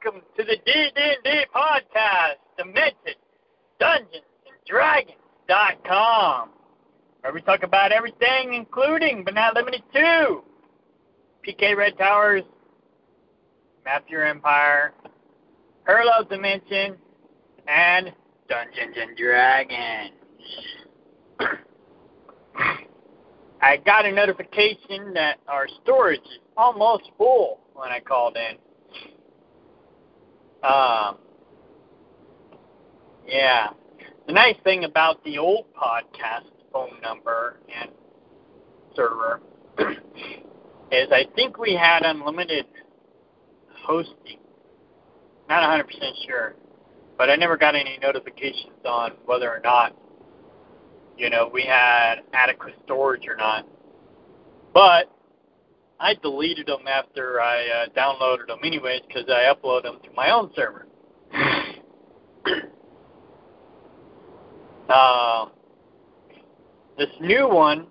welcome to the D&D podcast, Demented Dungeons and Dragons.com, where we talk about everything, including but not limited to PK Red Towers, Map Your Empire, Parallel Dimension, and Dungeons and Dragons. I got a notification that our storage is almost full when I called in. Yeah. The nice thing about the old podcast phone number and server is I think we had unlimited hosting. Not 100% sure. But I never got any notifications on whether or not, we had adequate storage or not. But I deleted them after I downloaded them anyways because I upload them to my own server. This new one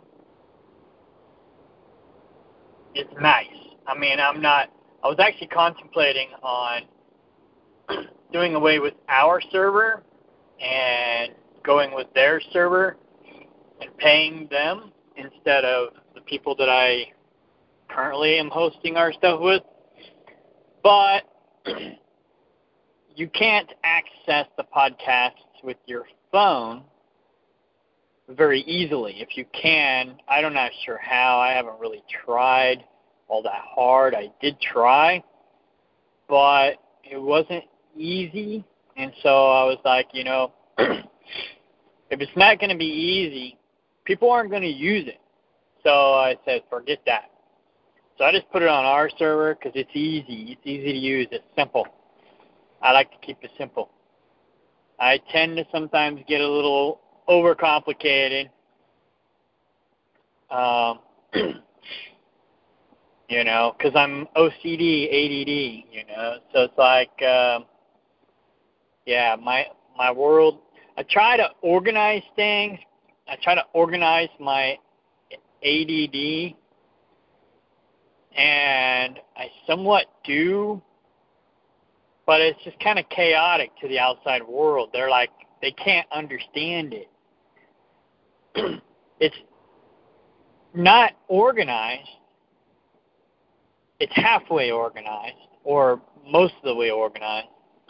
is nice. I mean, I was actually contemplating on doing away with our server and going with their server and paying them instead of the people that I currently am hosting our stuff with. But you can't access the podcasts with your phone very easily. If you can, I'm not sure how. I haven't really tried all that hard. I did try, but it wasn't easy. And so I was like, if it's not going to be easy, people aren't going to use it. So I said, forget that. So I just put it on our server because it's easy. It's easy to use. It's simple. I like to keep it simple. I tend to sometimes get a little overcomplicated. Because I'm OCD, ADD, So it's like, my world. I try to organize things. I try to organize my ADD, and I somewhat do, but it's just kind of chaotic to the outside world. They're like, they can't understand it. It's not organized. It's halfway organized, or most of the way organized.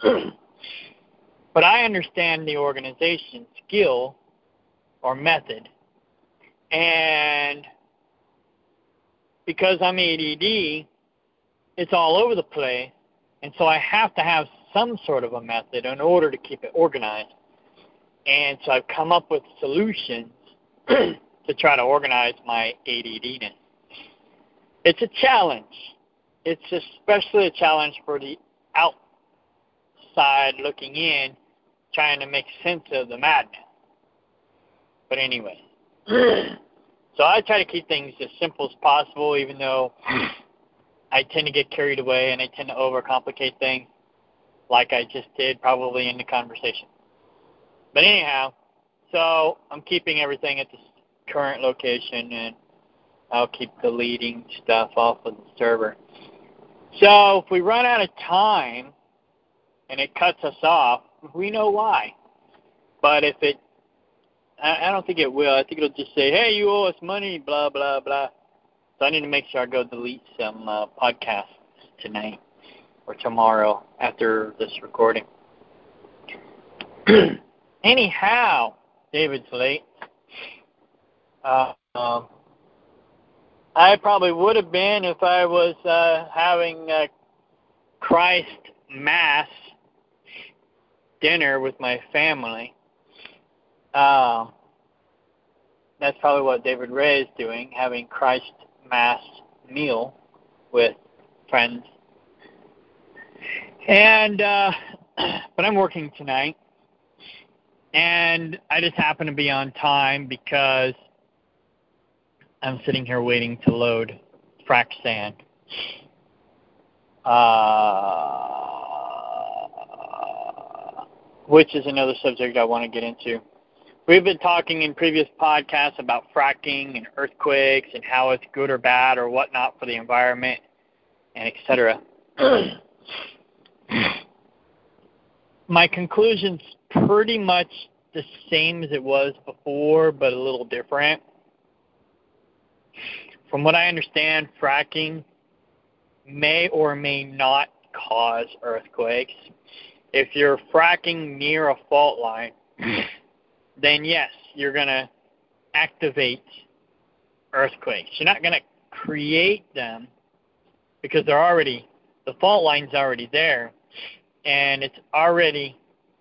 But I understand the organization skill or method. And because I'm ADD, it's all over the place. And so I have to have some sort of a method in order to keep it organized. And so I've come up with solutions to try to organize my ADDness. It's a challenge. It's especially a challenge for the outside looking in, trying to make sense of the madness. But anyway, so I try to keep things as simple as possible, even though I tend to get carried away and I tend to overcomplicate things, like I just did probably in the conversation. But anyhow, so I'm keeping everything at the current location, and I'll keep deleting stuff off of the server. So if we run out of time and it cuts us off, we know why. But if it, I don't think it will. I think it'll just say, hey, you owe us money, blah, blah, blah. So I need to make sure I go delete some podcasts tonight or tomorrow after this recording. Anyhow, David's late. I probably would have been if I was having a Christ Mass dinner with my family. That's probably what David Ray is doing, having Christ Mass meal with friends. And but I'm working tonight, and I just happen to be on time because I'm sitting here waiting to load frac sand. Which is another subject I want to get into. We've been talking in previous podcasts about fracking and earthquakes and how it's good or bad or whatnot for the environment and etc. my conclusion's pretty much the same as it was before, but a little different. From what I understand, fracking may or may not cause earthquakes. If you're fracking near a fault line, then yes, you're going to activate earthquakes. You're not going to create them because the fault line's already there, and it's already,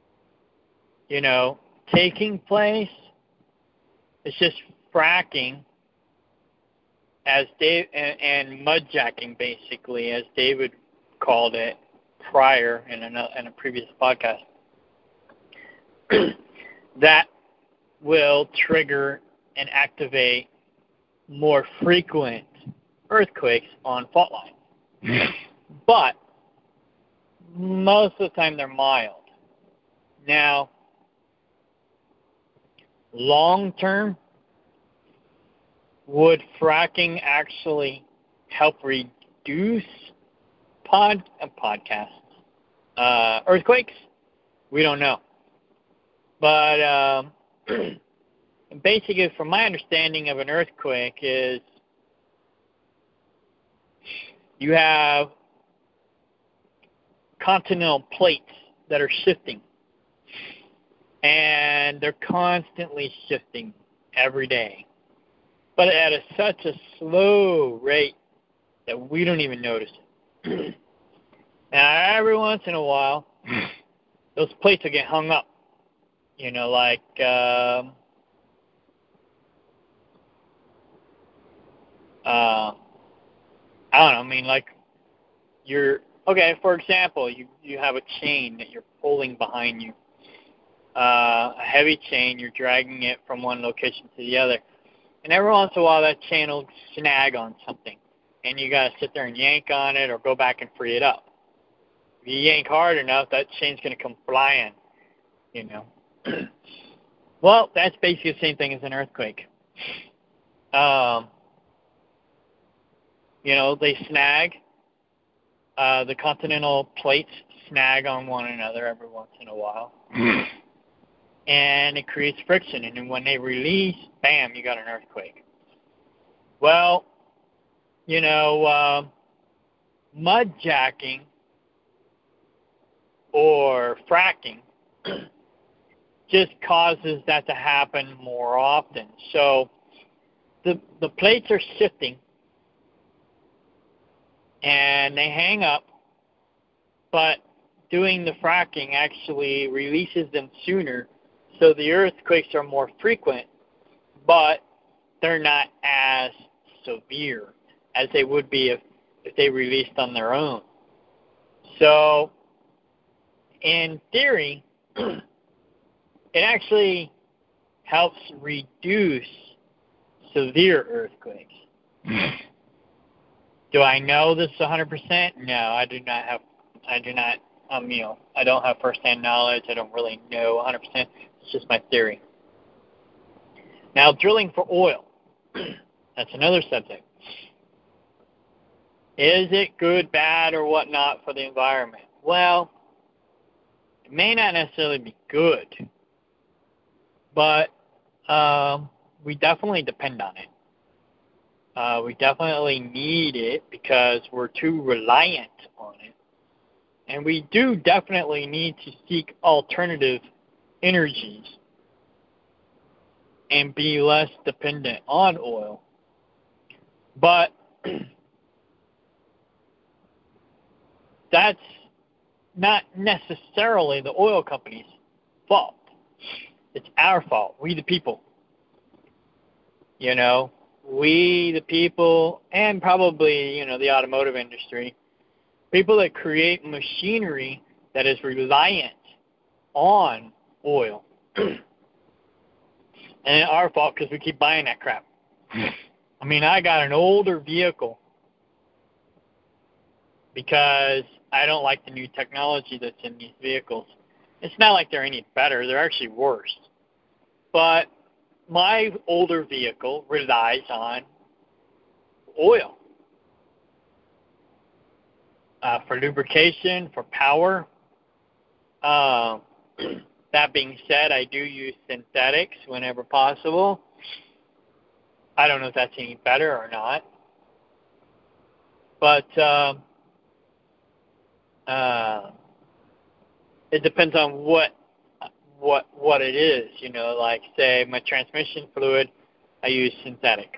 taking place. It's just fracking, as Dave and mudjacking, basically, as David called it prior in a previous podcast, that will trigger and activate more frequent earthquakes on fault lines. But most of the time they're mild. Now, long term, would fracking actually help reduce earthquakes? We don't know. But basically, from my understanding of an earthquake is you have continental plates that are shifting. And they're constantly shifting every day. But at such a slow rate that we don't even notice it. Now, every once in a while, those plates will get hung up. Like, I don't know, like, for example, you have a chain that you're pulling behind you. A heavy chain, you're dragging it from one location to the other. And every once in a while, that chain will snag on something. And you got to sit there and yank on it or go back and free it up. If you yank hard enough, that chain's going to come flying, Well, that's basically the same thing as an earthquake. They snag. The continental plates snag on one another every once in a while. And it creates friction. And then when they release, bam, you got an earthquake. Well, mudjacking or fracking just causes that to happen more often. So the plates are shifting and they hang up, but doing the fracking actually releases them sooner, so the earthquakes are more frequent, but they're not as severe as they would be if they released on their own. So, in theory, it actually helps reduce severe earthquakes. Do I know this 100%? No, I do not. I don't have first-hand knowledge. I don't really know 100%. It's just my theory. Now, drilling for oil. That's another subject. Is it good, bad, or whatnot for the environment? Well, it may not necessarily be good, but we definitely depend on it. We definitely need it because we're too reliant on it. And we do definitely need to seek alternative energies and be less dependent on oil. But that's not necessarily the oil company's fault. It's our fault. We the people. We the people, and probably, the automotive industry, people that create machinery that is reliant on oil. And our fault because we keep buying that crap. I got an older vehicle because I don't like the new technology that's in these vehicles. It's not like they're any better. They're actually worse. But my older vehicle relies on oil for lubrication, for power. Um, that being said, I do use synthetics whenever possible. I don't know if that's any better or not, but it depends on what it is. Like say my transmission fluid, I use synthetic.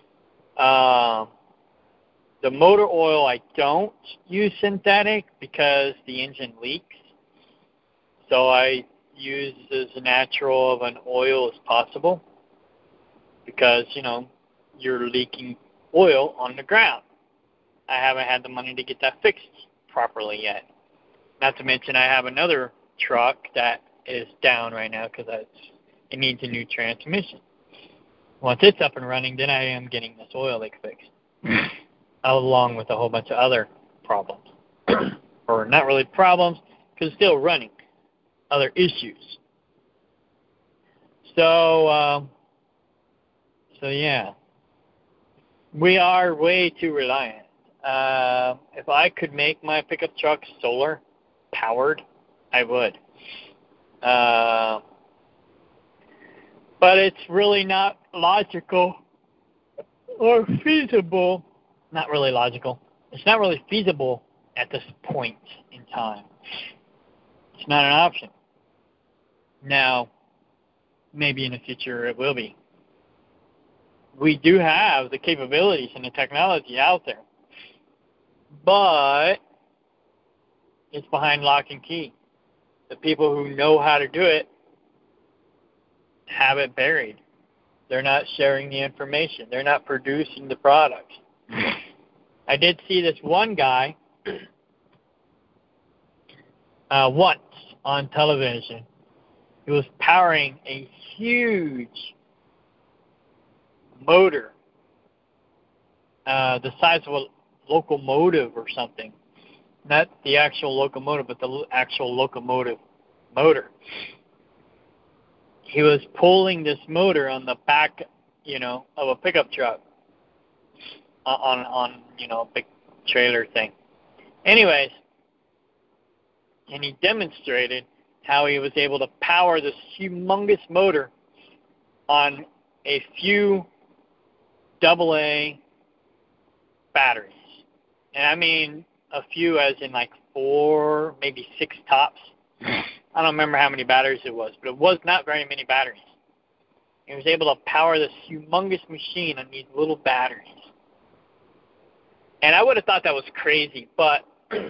The motor oil, I don't use synthetic because the engine leaks. So I use as natural of an oil as possible because, you're leaking oil on the ground. I haven't had the money to get that fixed properly yet. Not to mention I have another truck that is down right now because it needs a new transmission. Once it's up and running, then I am getting this oil leak fixed, along with a whole bunch of other problems. Or not really problems, because it's still running. Other issues. So yeah. We are way too reliant. If I could make my pickup truck solar powered, I would. But it's really not logical or feasible. Not really logical. It's not really feasible at this point in time. It's not an option. Now, maybe in the future it will be. We do have the capabilities and the technology out there, but it's behind lock and key. The people who know how to do it have it buried. They're not sharing the information. They're not producing the products. I did see this one guy once on television. He was powering a huge motor, the size of a locomotive or something. Not the actual locomotive, but the actual locomotive motor. He was pulling this motor on the back, of a pickup truck on a big trailer thing. Anyways, and he demonstrated how he was able to power this humongous motor on a few AA batteries. And I mean a few as in like 4, maybe 6 tops. I don't remember how many batteries it was, but it was not very many batteries. He was able to power this humongous machine on these little batteries. And I would have thought that was crazy, but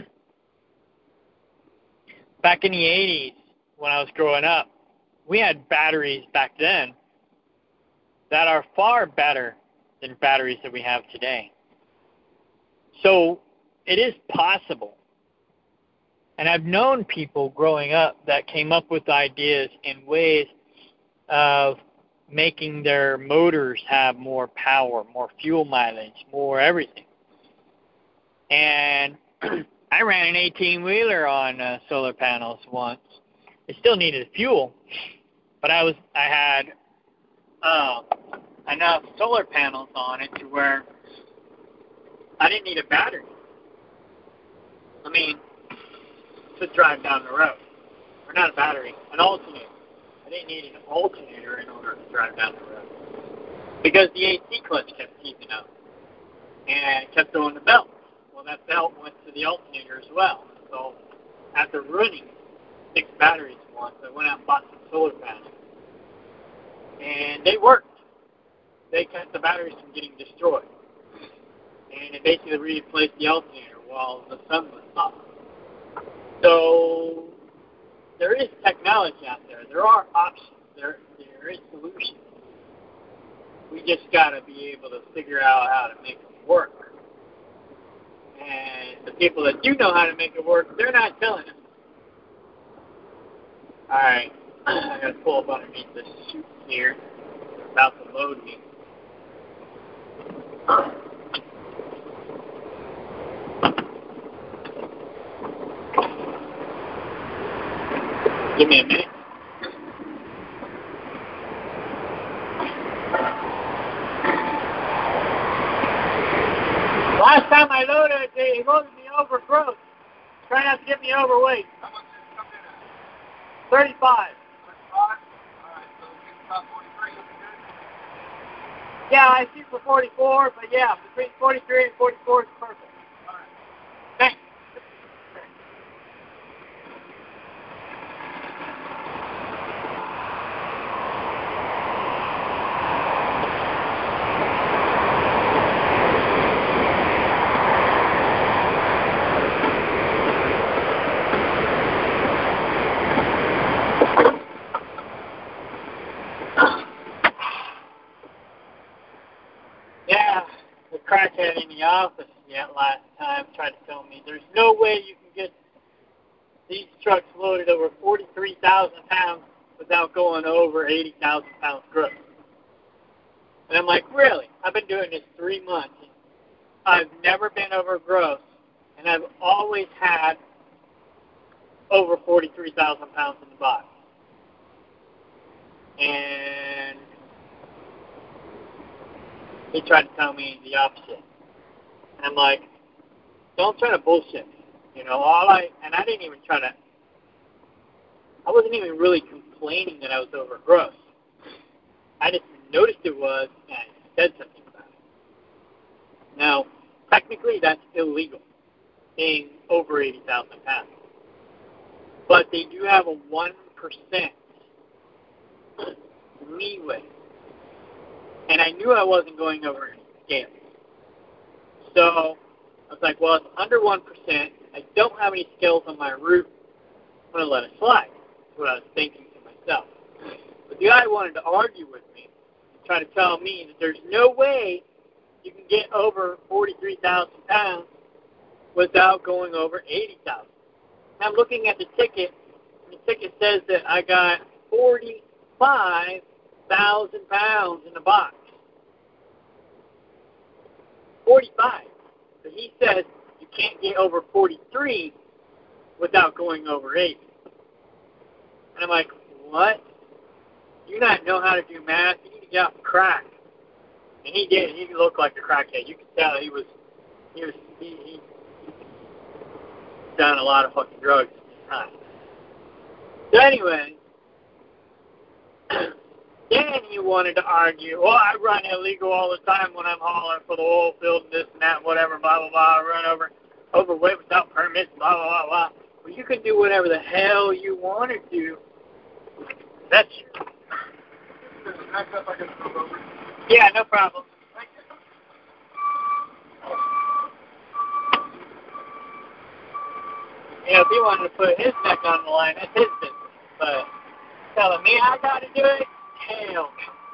back in the 80s, when I was growing up, we had batteries back then that are far better than batteries that we have today. So it is possible. And I've known people growing up that came up with ideas and ways of making their motors have more power, more fuel mileage, more everything. And I ran an 18-wheeler on solar panels once. It still needed fuel, but I had enough solar panels on it to where I didn't need a battery. I mean, to drive down the road. Or not a battery, an alternator. I didn't need an alternator in order to drive down the road. Because the AC clutch kept keeping up. And it kept throwing the belt. Well, that belt went to the alternator as well. So after running 6 batteries once, I went out and bought some solar panels. And they worked. They kept the batteries from getting destroyed. And it basically replaced the alternator while the sun was up. So there is technology out there. There are options. There is solutions. We just got to be able to figure out how to make them work. And the people that do know how to make it work, they're not telling us. All right. I got to pull up underneath this chute here. They're about to load me. Give me a minute. Last time I loaded it, they loaded me over gross. Try not to get me overweight. 35. 35? Alright, so we can about 43, is good? Yeah, I shoot for 44, but yeah, between 43 and 44 is perfect. Alright. Thanks. Yeah, the crackhead in the office last time tried to tell me there's no way you can get these trucks loaded over 43,000 pounds without going over 80,000 pounds gross. And I'm like, really? I've been doing this 3 months. I've never been over gross, and I've always had over 43,000 pounds in the box. And he tried to tell me the opposite. And I'm like, don't try to bullshit me. You know, I didn't even try to, I wasn't even really complaining that I was over gross. I just noticed it was, and I said something about it. Now, technically that's illegal, being over 80,000 pounds. But they do have a 1% leeway. And I knew I wasn't going over any scale. So I was like, well, it's under 1%. I don't have any scales on my route. I'm going to let it slide. That's what I was thinking to myself. But the guy wanted to argue with me and try to tell me that there's no way you can get over 43,000 pounds without going over 80,000. I'm looking at the ticket, and the ticket says that I got 45,000 pounds in the box. 45. But he says you can't get over 43 without going over 80. And I'm like, what? You not know how to do math? You need to get off the crack. And he did. He looked like a crackhead. You could tell he done a lot of fucking drugs at this time. So anyway, then he wanted to argue, well, I run illegal all the time when I'm hauling for the oil field and this and that, whatever, blah, blah, blah. I run overweight without permits, blah, blah, blah, blah. Well, you can do whatever the hell you want to do. That's true. Yeah, no problem. You know, if he wanted to put his neck on the line, that's his business. But telling me I got to do it, hell no.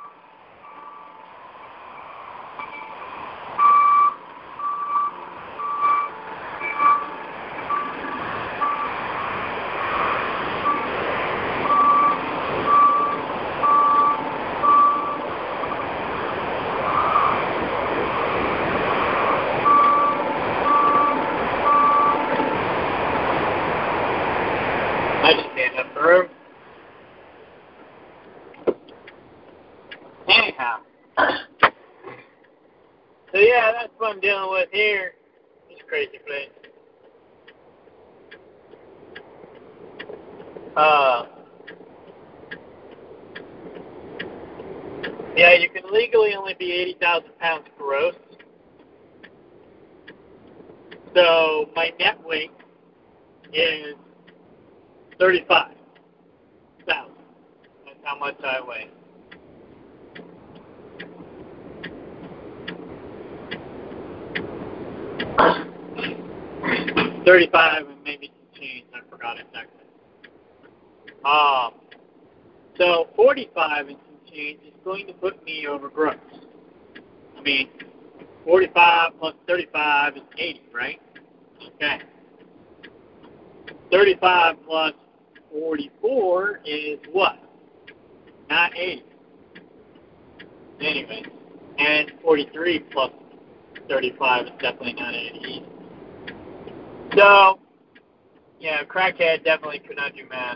I just stand up the room. Anyhow. So yeah, that's what I'm dealing with here. This crazy place. Yeah, you can legally only be 80,000 pounds gross. So my net weight is 35,000. That's how much I weigh. $35 and maybe some change. I forgot exactly. So 45 and some change is going to put me over gross. I mean, 45 plus 35 is 80, right? Okay. 35 plus 44 is what? Not 80. Anyway, and 43 plus 35 is definitely not 80. So, yeah, crackhead definitely could not do math.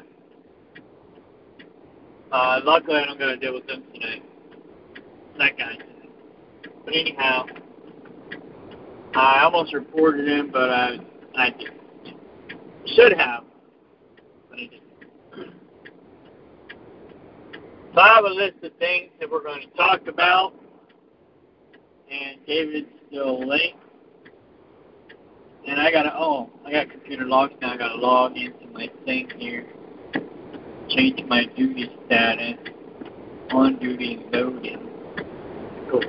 Luckily, I don't got to deal with them today. That guy. But anyhow, I almost reported him, but I didn't. Should have, but I didn't. So I have a list of things that we're going to talk about, and David's still late. And I got computer logs now. I got to log into my thing here, change my duty status, on duty loading. Cool.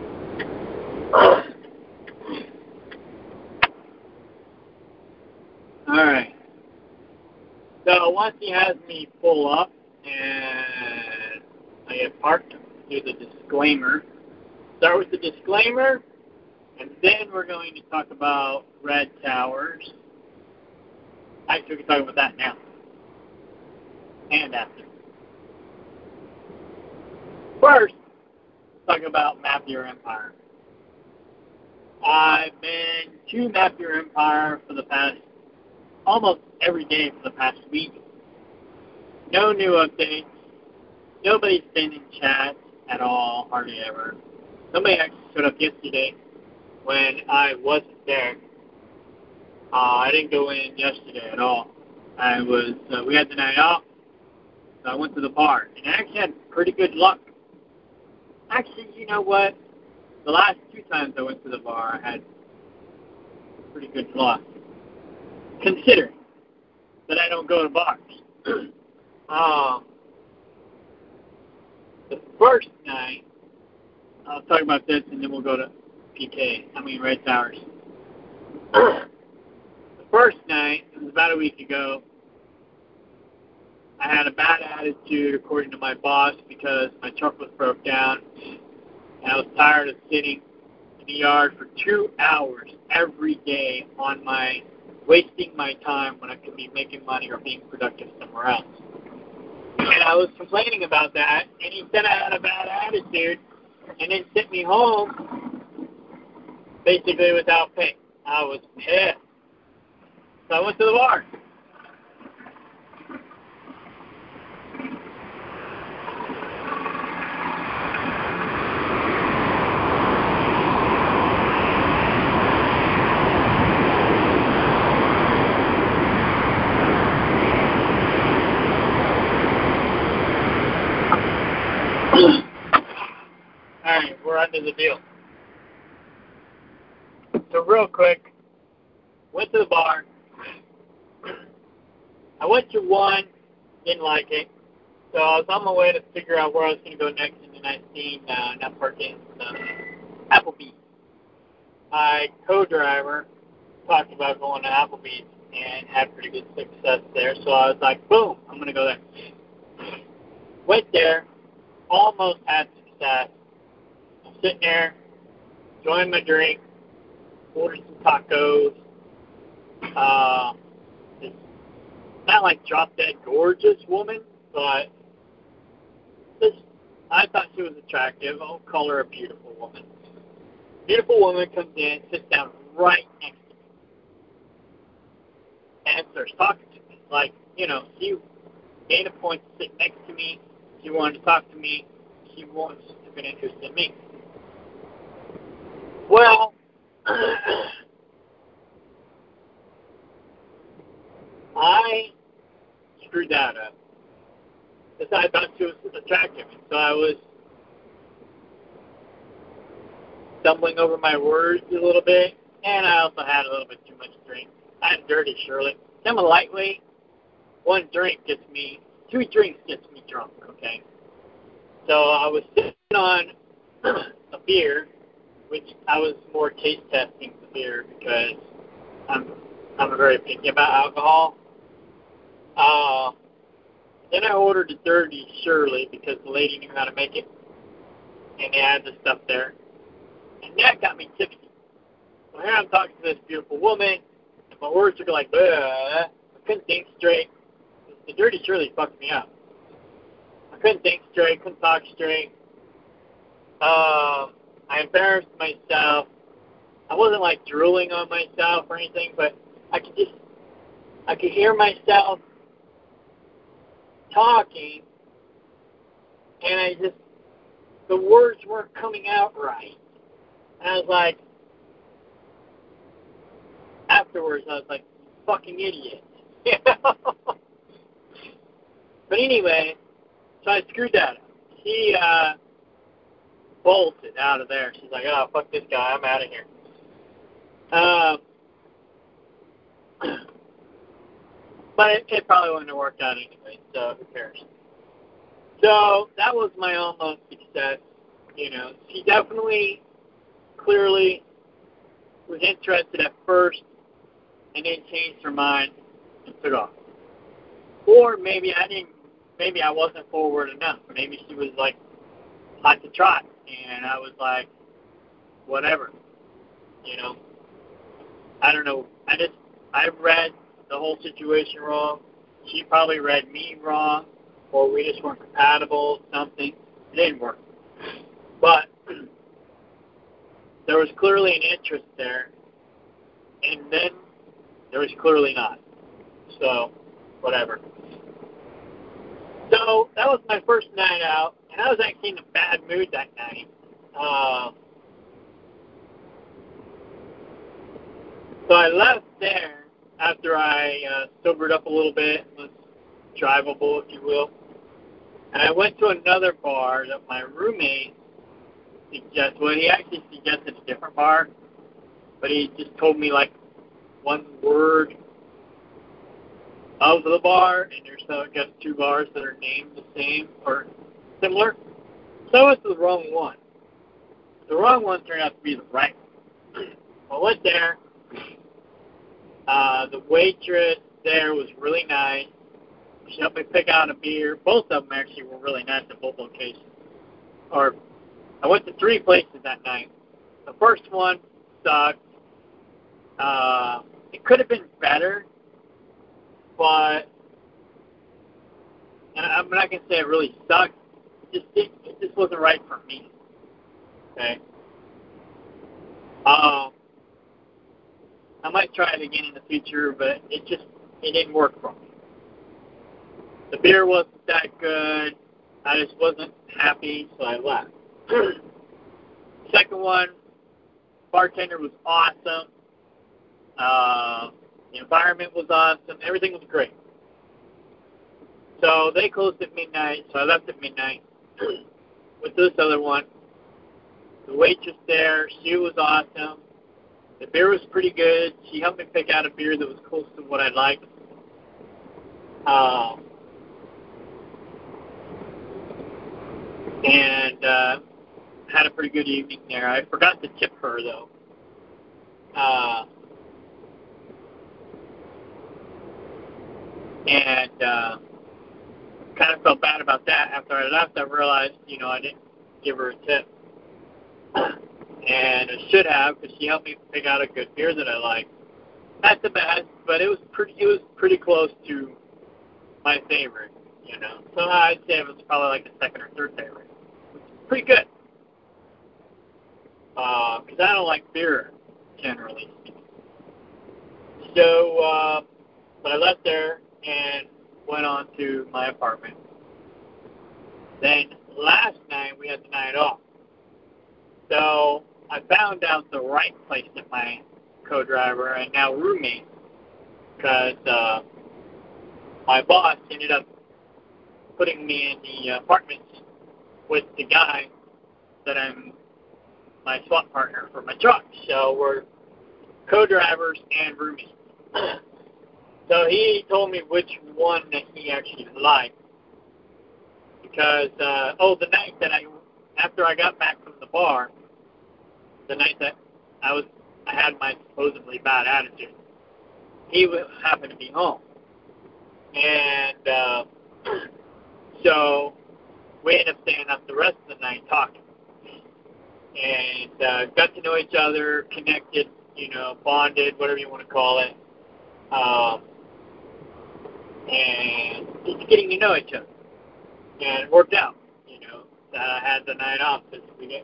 Alright. So once he has me pull up and I get parked, do the disclaimer. Start with the disclaimer, and then we're going to talk about red towers. Actually, we can talk about that now. And after. First, let's talk about Map Your Empire. I've been to Map Your Empire for the past, almost every day for the past week. No new updates. Nobody's been in chat at all, hardly ever. Somebody actually showed up yesterday when I wasn't there. I didn't go in yesterday at all. We had the night off, so I went to the bar, and I actually had pretty good luck. Actually, you know what? The last 2 times I went to the bar, I had pretty good luck, considering that I don't go to bars. The first night, I'll talk about this, and then we'll go to Red Towers. The first night, it was about a week ago, I had a bad attitude, according to my boss, because my truck was broke down, and I was tired of sitting in the yard for 2 hours every day wasting my time when I could be making money or being productive somewhere else. And I was complaining about that, and he said I had a bad attitude, and then sent me home, basically without pay. I was pissed. So I went to the bar. Alright, we're under the deal. So real quick, went to the bar. I went to one, didn't like it. So I was on my way to figure out where I was going to go next, and then I seen Applebee's. My co-driver talked about going to Applebee's and had pretty good success there. So I was like, boom, I'm going to go there. Went there, almost had success. I'm sitting there, enjoying my drink, ordered some tacos. It's not like drop-dead gorgeous woman, but I thought she was attractive. I'll call her a beautiful woman. Beautiful woman comes in, sits down right next to me, and starts talking to me. Like, she made a point to sit next to me. She wanted to talk to me. She wants to be interested in me. Well, I screwed that up. Because I thought she was attractive. So I was stumbling over my words a little bit. And I also had a little bit too much drink. I'm dirty, Shirley. I'm a lightweight. 2 drinks gets me drunk, okay? So I was sitting on a beer, which I was more taste testing the beer because I'm very picky about alcohol. Then I ordered a Dirty Shirley because the lady knew how to make it, and they had the stuff there. And that got me tipsy. So here I'm talking to this beautiful woman, and my words are like, I couldn't think straight. The Dirty Shirley fucked me up. I couldn't think straight, couldn't talk straight. I embarrassed myself. I wasn't like drooling on myself or anything, but I could hear myself talking, and the words weren't coming out right. And I was like, afterwards, I was like, fucking idiot. But anyway, so I screwed that up. she bolted out of there. She's like, oh, fuck this guy. I'm out of here. But it probably wouldn't have worked out anyway, so who cares? So that was my almost success. You know, she definitely, clearly was interested at first and then changed her mind and took off. Or maybe I wasn't forward enough. Maybe she was like hot to trot, and I was like, whatever, you know. I don't know. I read the whole situation wrong. She probably read me wrong, or we just weren't compatible, something. It didn't work. But there was clearly an interest there, and then there was clearly not. So, whatever. So, that was my first night out, and I was actually in a bad mood that night. So I left there after I sobered up a little bit, was drivable, if you will. And I went to another bar that my roommate suggested. Well, he actually suggested a different bar, but he just told me like one word of the bar, and there's I guess two bars that are named the same or similar. So I went to the wrong one. The wrong one turned out to be the right one. I went there. The waitress there was really nice. She helped me pick out a beer. Both of them actually were really nice at both locations. I went to 3 places that night. The first one sucked. It could have been better, but and I'm not going to say it really sucked. It just wasn't right for me. Okay? I might try it again in the future, but it didn't work for me. The beer wasn't that good. I just wasn't happy, so I left. Second one, bartender was awesome. The environment was awesome. Everything was great. So they closed at midnight, so I left at midnight. Went to this other one. The waitress there, she was awesome. The beer was pretty good. She helped me pick out a beer that was close to what I liked. And had a pretty good evening there. I forgot to tip her, though. And kind of felt bad about that. After I left, I realized, I didn't give her a tip. And I should have, because she helped me pick out a good beer that I liked. Not the best, but it was pretty close to my favorite, So I'd say it was probably like the second or third favorite. Pretty good. Because I don't like beer, generally speaking. So, but I left there and went on to my apartment. Then last night, we had the night off. So I found out the right place that my co-driver and now roommate, because my boss ended up putting me in the apartment with the guy that I'm my swap partner for my truck. So we're co-drivers and roommates. So he told me which one that he actually liked. Because, the night that after I got back from the bar, the night that I had my supposedly bad attitude, he happened to be home. And so we ended up staying up the rest of the night talking. And got to know each other, connected, bonded, whatever you want to call it. And just getting to know each other. And it worked out, that I had the night off because we get,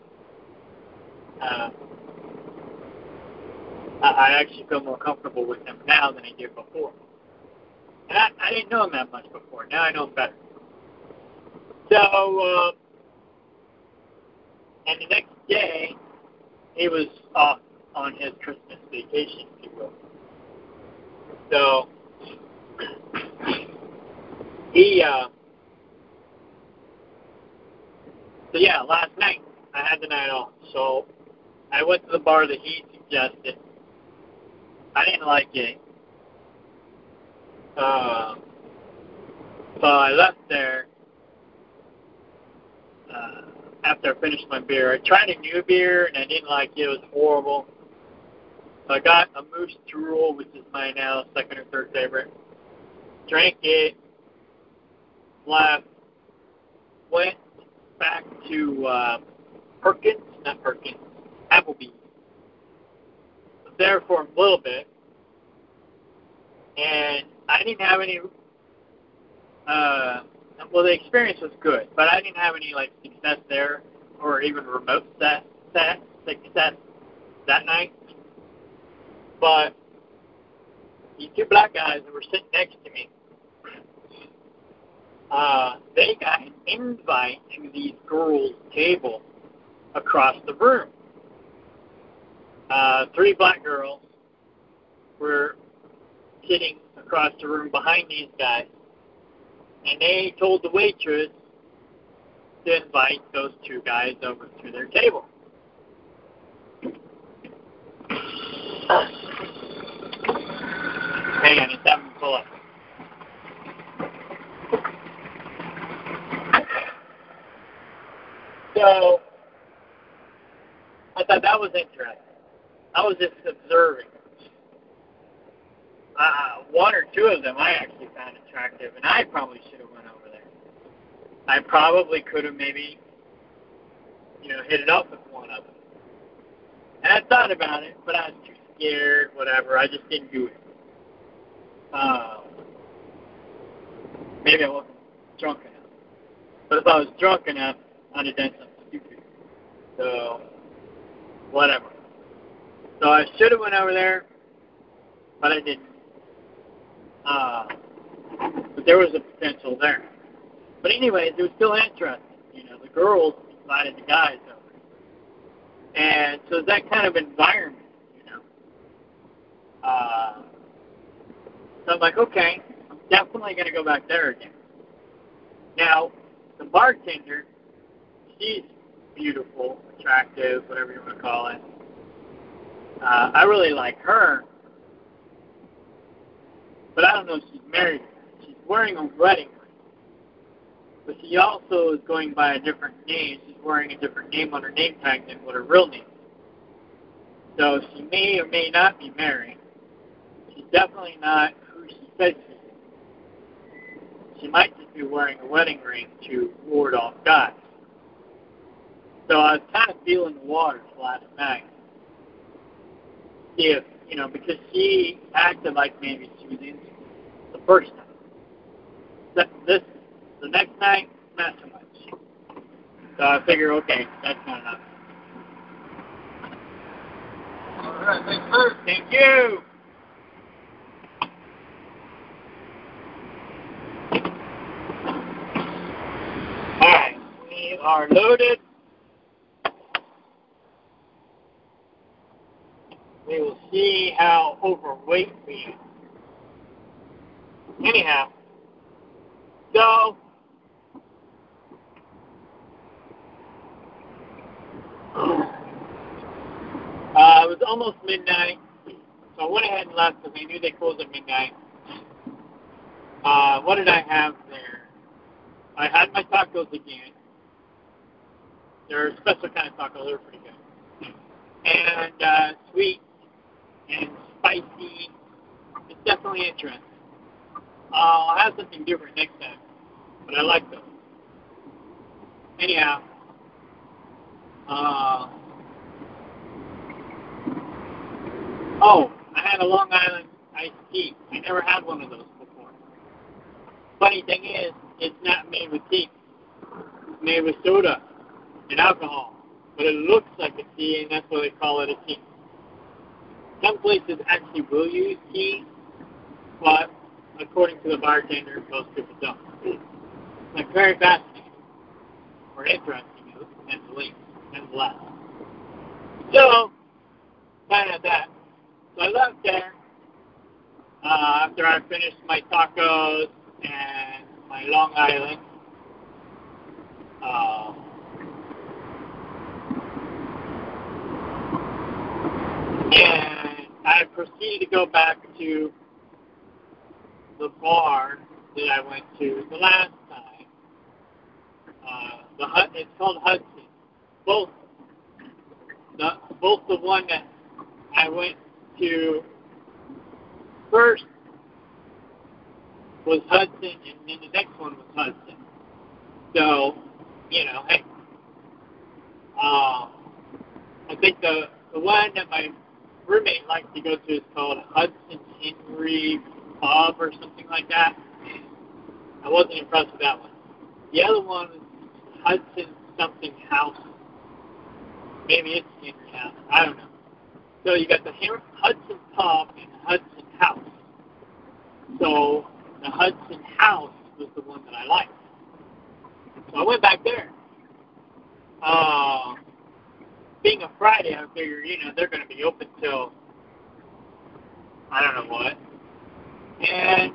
I actually feel more comfortable with him now than I did before. And I didn't know him that much before. Now I know him better. So, and the next day, he was off on his Christmas vacation, if you will. So, he So yeah, last night I had the night off. So I went to the bar that he suggested. I didn't like it. So I left there after I finished my beer. I tried a new beer and I didn't like it. It was horrible. So I got a Moose Drool, which is my now second or third favorite. Drank it, left, went back to Applebee's. Was there for a little bit, and I didn't have any. Well, the experience was good, but I didn't have any success there, or even remote success that night. But these two black guys that were sitting next to me, they got an invite to these girls' table across the room. 3 black girls were sitting across the room behind these guys, and they told the waitress to invite those 2 guys over to their table. Hang on, it's having to pull up. So, I thought that was interesting. I was just observing. 1 or 2 of them I actually found attractive, and I probably should have went over there. I probably could have maybe, hit it up with one of them. And I thought about it, but I was too scared, whatever. I just didn't do it. Maybe I wasn't drunk enough. But if I was drunk enough, I'd have done something stupid. So, whatever. So I should have went over there, but I didn't. But there was a potential there. But anyways, it was still interesting. The girls invited the guys over. And so that kind of environment, So I'm like, okay, I'm definitely going to go back there again. Now, the bartender, she's beautiful, attractive, whatever you want to call it. I really like her. But I don't know if she's married. She's wearing a wedding ring. But she also is going by a different name. She's wearing a different name on her name tag than what her real name is. So she may or may not be married. She's definitely not who she says she is. She might just be wearing a wedding ring to ward off guys. So I was kind of feeling the waters last night. See if, because she acted like maybe she was into the first time. The next night, not so much. So I figure, okay, that's not enough. All right, thanks, sir. Thank you. All right, we are loaded. We will see how overweight we are. Anyhow, so it was almost midnight, so I went ahead and left because I knew they closed at midnight. What did I have there? I had my tacos again. They're a special kind of taco. They're pretty good. And sweet and spicy. It's definitely interesting. I'll have something different next time, but I like those. Anyhow, I had a Long Island iced tea. I never had one of those before. Funny thing is, it's not made with tea. It's made with soda and alcohol. But it looks like a tea, and that's why they call it a tea. Some places actually will use tea, but according to the bartender, most people don't. It's very fascinating, or interesting, nonetheless. So, kind of that. So I left there after I finished my tacos and my Long Island. I proceeded to go back to the bar that I went to the last time. It's called Hudson. Both the one that I went to first was Hudson, and then the next one was Hudson. So, hey, I think the one that my roommate likes to go to is called Hudson Henry Pub or something like that. I wasn't impressed with that one. The other one was Hudson something House. Maybe it's Henry House. I don't know. So you got the Hudson Pub and the Hudson House. So the Hudson House was the one that I liked. So I went back there. Being a Friday, I figured, they're going to be open till I don't know what. And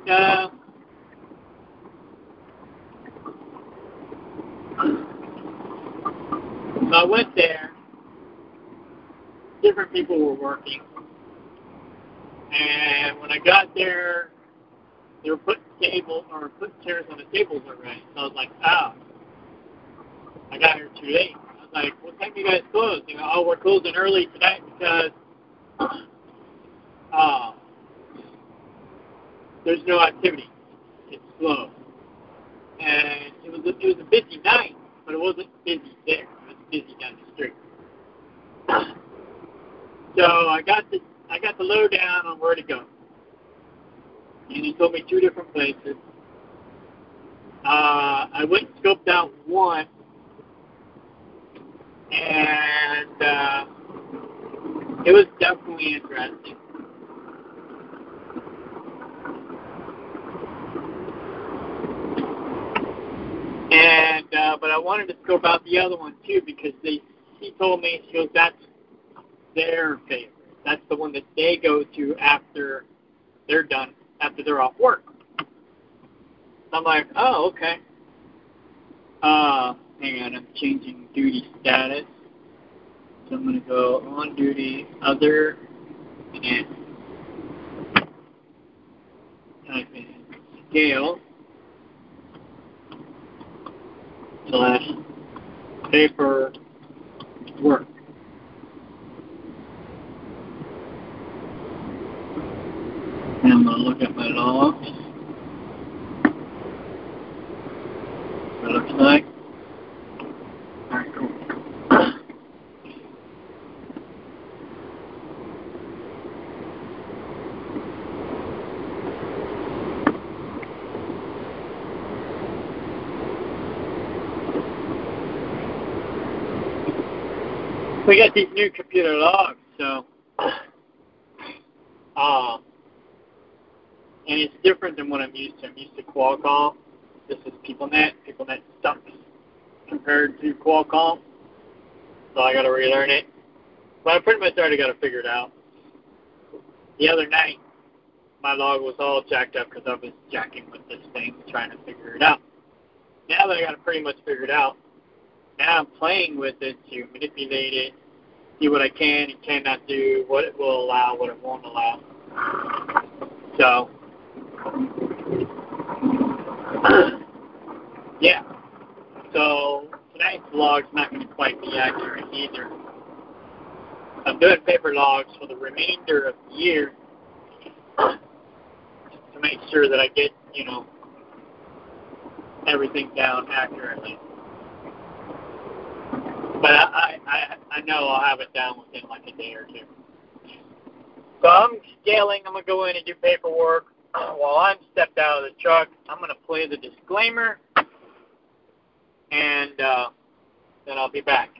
so I went there. Different people were working. And when I got there, they were putting chairs on the tables already. So I was like, oh, I got here too late. I was like, what time do you guys close? Oh, we're closing early tonight because there's no activity. It's slow. And it was a busy night, but it wasn't busy there. It was busy down the street. So I got the lowdown on where to go. And he told me 2 different places. I went and scoped out one, and it was definitely interesting. And but I wanted to scope out the other one too because she told me, she goes, that's their favorite. That's the one that they go to after they're done, after they're off work. So I'm like, oh, okay. Hang on, I'm changing duty status. So I'm going to go on duty, other, and type in scale / paper work. And I'm going to look at my logs. What it looks like. Alright, cool. We got these new computer logs, so and it's different than what I'm used to. I'm used to Qualcomm. This is PeopleNet. PeopleNet sucks compared to Qualcomm, so I got to relearn it. But I pretty much already got to figure it out. The other night, my log was all jacked up because I was jacking with this thing, trying to figure it out. Now that I got it pretty much figured out, now I'm playing with it to manipulate it, see what I can and cannot do, what it will allow, what it won't allow. So, yeah. So, tonight's log's not going to quite be accurate either. I'm doing paper logs for the remainder of the year to make sure that I get, everything down accurately. But I know I'll have it down within like a day or two. So I'm scaling. I'm going to go in and do paperwork. While I'm stepped out of the truck, I'm going to play the disclaimer, and then I'll be back.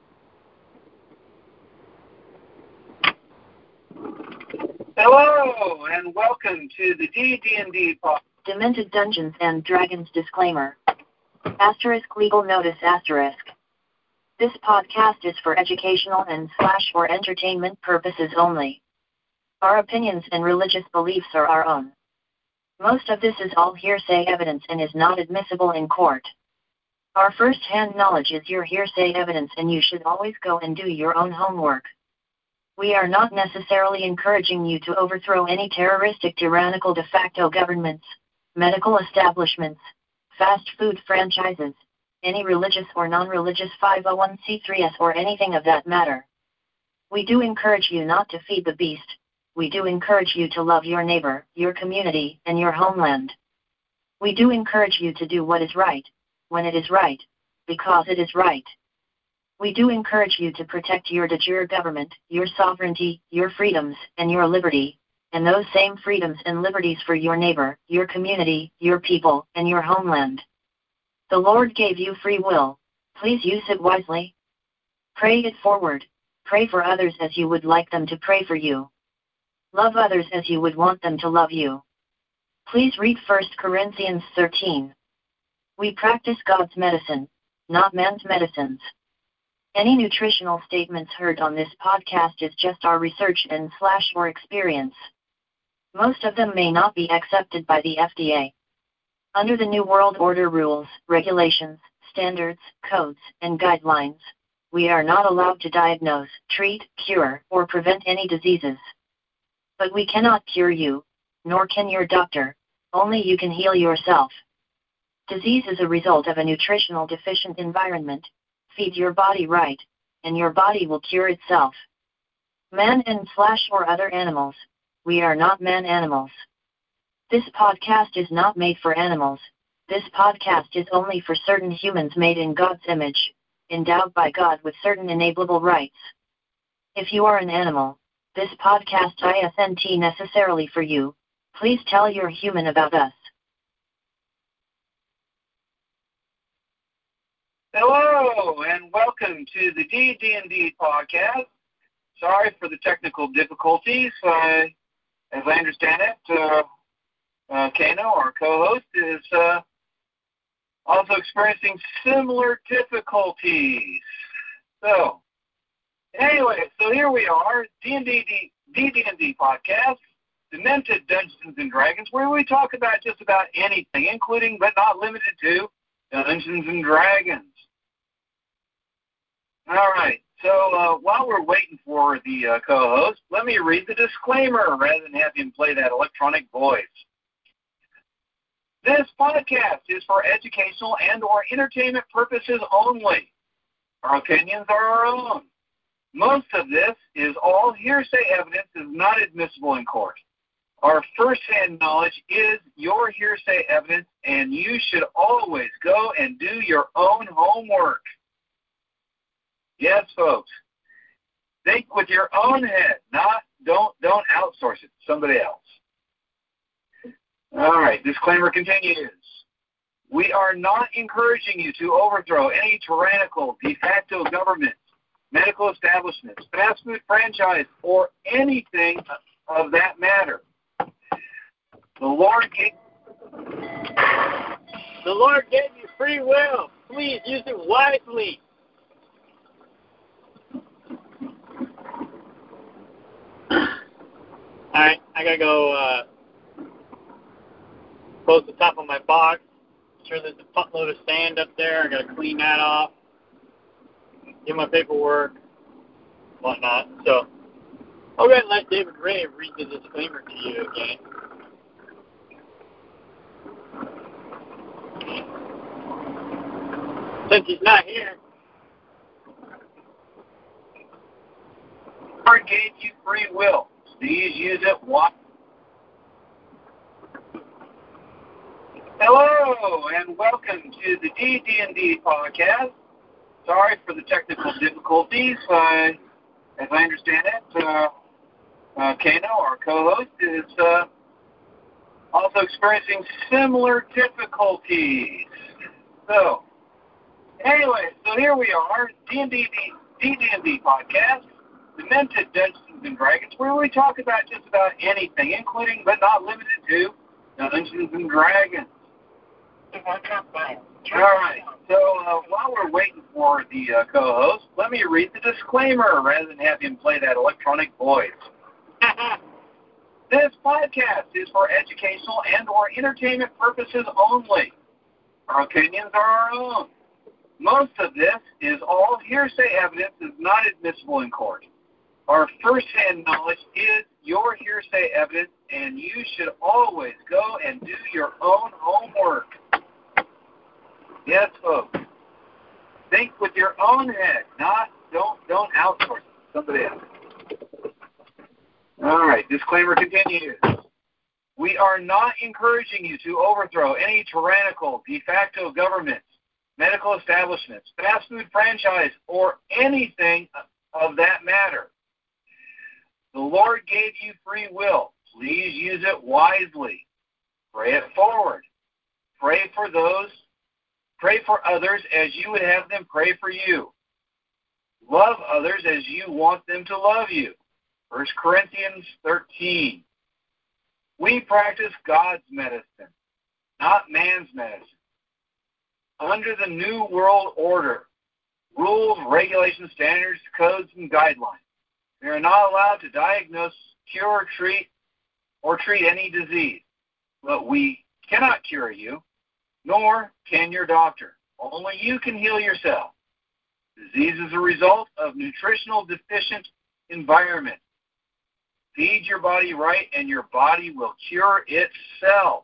Hello, and welcome to the DD&D podcast. Demented Dungeons and Dragons disclaimer. * legal notice *. This podcast is for educational and / for entertainment purposes only. Our opinions and religious beliefs are our own. Most of this is all hearsay evidence and is not admissible in court. Our first-hand knowledge is your hearsay evidence, and you should always go and do your own homework. We are not necessarily encouraging you to overthrow any terroristic tyrannical de facto governments, medical establishments, fast food franchises, any religious or non-religious 501c3s or anything of that matter. We do encourage you not to feed the beast. We do encourage you to love your neighbor, your community, and your homeland. We do encourage you to do what is right, when it is right, because it is right. We do encourage you to protect your de jure government, your sovereignty, your freedoms, and your liberty, and those same freedoms and liberties for your neighbor, your community, your people, and your homeland. The Lord gave you free will. Please use it wisely. Pray it forward. Pray for others as you would like them to pray for you. Love others as you would want them to love you. Please read 1 Corinthians 13. We practice God's medicine, not man's medicines. Any nutritional statements heard on this podcast is just our research and / or experience. Most of them may not be accepted by the FDA. Under the New World Order rules, regulations, standards, codes, and guidelines, we are not allowed to diagnose, treat, cure, or prevent any diseases. But we cannot cure you, nor can your doctor, only you can heal yourself. Disease is a result of a nutritional deficient environment. Feed your body right, and your body will cure itself. Man and / or other animals, we are not man animals. This podcast is not made for animals. This podcast is only for certain humans made in God's image, endowed by God with certain enableable rights. If you are an animal, this podcast isn't necessarily for you. Please tell your human about us. Hello, and welcome to the DD&D podcast. Sorry for the technical difficulties. As I understand it, Kano, our co-host, is also experiencing similar difficulties. So, anyway, so here we are, DD&D podcast, Demented Dungeons and Dragons, where we talk about just about anything, including but not limited to Dungeons and Dragons. All right, so while we're waiting for the co-host, let me read the disclaimer rather than have him play that electronic voice. This podcast is for educational and or entertainment purposes only. Our opinions are our own. Most of this is all hearsay evidence is not admissible in court. Our first-hand knowledge is your hearsay evidence, and you should always go and do your own homework. Yes, folks. Think with your own head. Don't outsource it to somebody else. All right, disclaimer continues. We are not encouraging you to overthrow any tyrannical de facto governments, medical establishments, fast food franchise, or anything of that matter. The Lord gave you free will. Please use it wisely. All right, I gotta go close the top of my box. Sure, there's a buttload of sand up there. I gotta clean that off. Do my paperwork, whatnot. So, I'll go ahead and let David Ray read the disclaimer to you again. Since he's not here. The Lord gave you free will. Please use it wisely. Hello, and welcome to the DD&D podcast. Sorry for the technical difficulties. As I understand it, Kano, our co-host, is also experiencing similar difficulties. So, anyway, so here we are, DD&D podcast, Demented Dungeons and Dragons, where we talk about just about anything, including but not limited to Dungeons and Dragons. All right, so while we're waiting for the co-host, let me read the disclaimer rather than have him play that electronic voice. This podcast is for educational and or entertainment purposes only. Our opinions are our own. Most of this is all hearsay evidence is not admissible in court. Our first-hand knowledge is your hearsay evidence, and you should always go and do your own homework. Yes, folks. Think with your own head, don't outsource it to somebody else. All right, disclaimer continues. We are not encouraging you to overthrow any tyrannical de facto governments, medical establishments, fast food franchise, or anything of that matter. The Lord gave you free will. Please use it wisely. Pray it forward. Pray for others as you would have them pray for you. Love others as you want them to love you. 1 Corinthians 13. We practice God's medicine, not man's medicine. Under the New World Order, rules, regulations, standards, codes, and guidelines, we are not allowed to diagnose, cure, or treat any disease. But we cannot cure you, nor can your doctor. Only you can heal yourself. Disease is a result of nutritional deficient environment. Feed your body right, and your body will cure itself.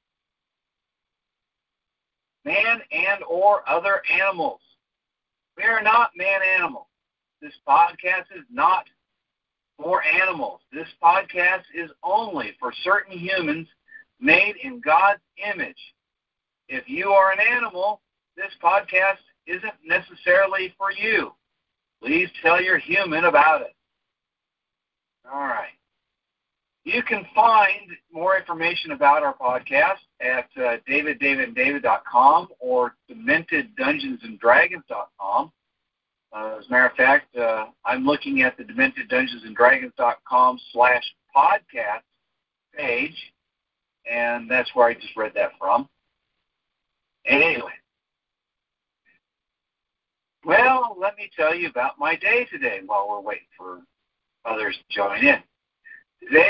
Man and or other animals. We are not man-animals. This podcast is not for animals. This podcast is only for certain humans made in God's image. If you are an animal, this podcast isn't necessarily for you. Please tell your human about it. All right. You can find more information about our podcast at daviddaviddavid.com or dementeddungeonsanddragons.com. As a matter of fact, I'm looking at the dementeddungeonsanddragons.com/podcast page, and that's where I just read that from. Anyway, well, let me tell you about my day today while we're waiting for others to join in. Today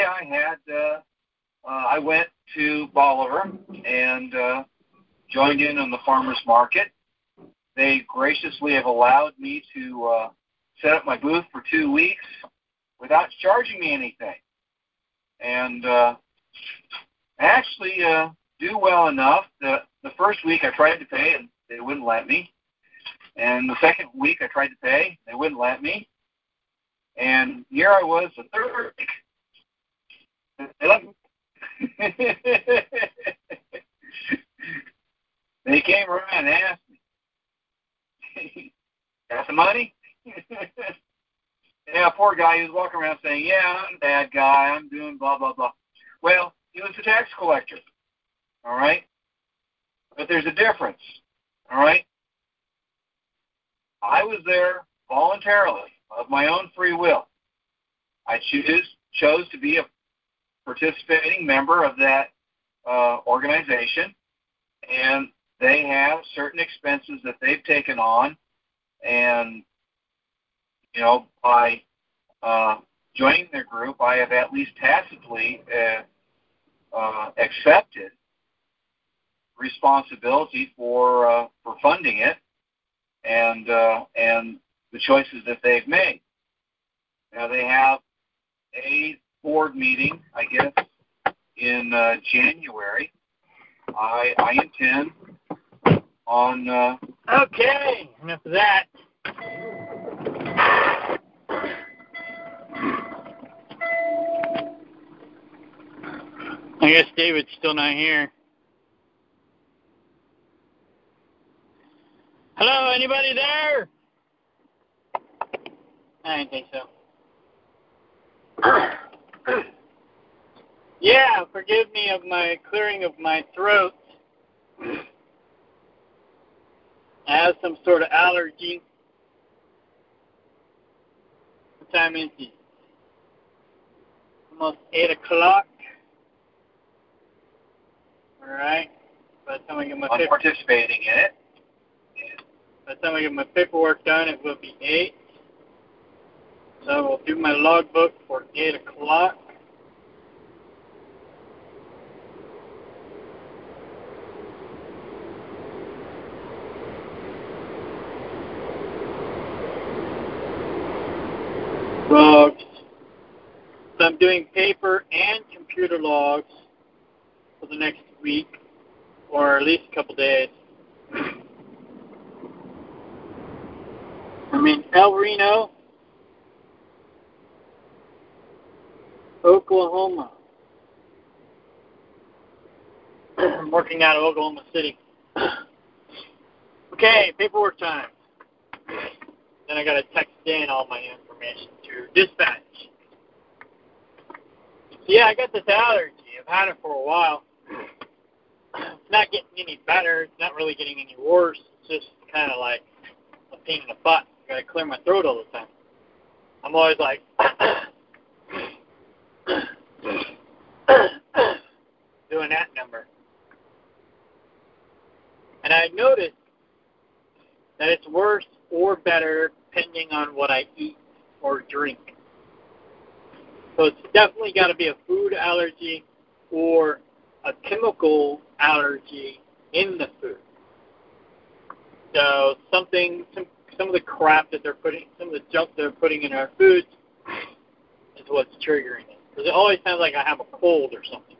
I went to Bolivar and joined in on the farmer's market. They graciously have allowed me to set up my booth for 2 weeks without charging me anything. And actually do well enough. The first week I tried to pay and they wouldn't let me. And the second week I tried to pay, they wouldn't let me. And here I was the third week. They came around and asked me, got the money? Yeah, poor guy. He was walking around saying, yeah, I'm a bad guy. I'm doing blah, blah, blah. Well, he was a tax collector, all right? But there's a difference, all right? I was there voluntarily, of my own free will. I chose to be a participating member of that organization, and they have certain expenses that they've taken on, and, you know, by joining their group, I have at least tacitly accepted responsibility for funding it and the choices that they've made. Now, they have a board meeting, I guess, in January. I intend on... Okay, enough of that. I guess David's still not here. Hello, anybody there? I didn't think so. Yeah, forgive me of my clearing of my throat. I have some sort of allergy. What time is it? Almost 8 o'clock. All right. By the time I get my I'm participating in it. By the time I get my paperwork done, it will be 8. So we'll do my logbook for 8 o'clock. Folks. doing paper and computer logs for the next week, or at least a couple days. I'm in El Reno, Oklahoma. I'm working out of Oklahoma City. Okay, paperwork time. Then I got to text in all my information to dispatch. Yeah, I got this allergy. I've had it for a while. It's not getting any better. It's not really getting any worse. It's just kind of like a pain in the butt. I got to clear my throat all the time. I'm always like doing that number. And I noticed that it's worse or better depending on what I eat or drink. So it's definitely got to be a food allergy or a chemical allergy in the food. So some of the crap that they're putting, some of the junk they're putting in our foods is what's triggering it. Because it always sounds like I have a cold or something.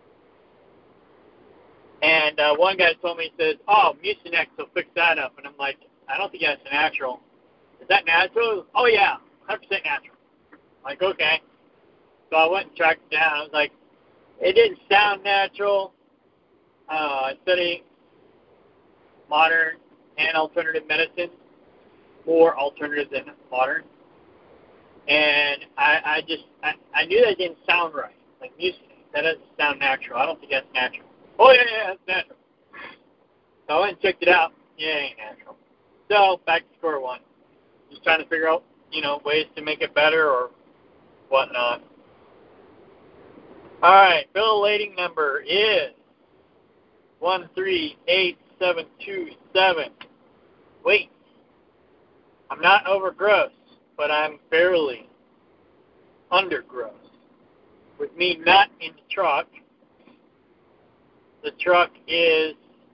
And one guy told me, he says, oh, Mucinex will fix that up. And I'm like, I don't think that's natural. Is that natural? Oh, yeah, 100% natural. I'm like, okay. So I went and tracked it down. I was like, it didn't sound natural. I study modern and alternative medicine, more alternative than modern. And I knew that didn't sound right. Like Mucinex, that doesn't sound natural. I don't think that's natural. Oh, yeah, that's natural. So I went and checked it out. Yeah, it ain't natural. So back to square one. Just trying to figure out, ways to make it better or whatnot. All right, bill of lading number is 138727. Wait, I'm not over gross, but I'm barely under gross. With me not in the truck is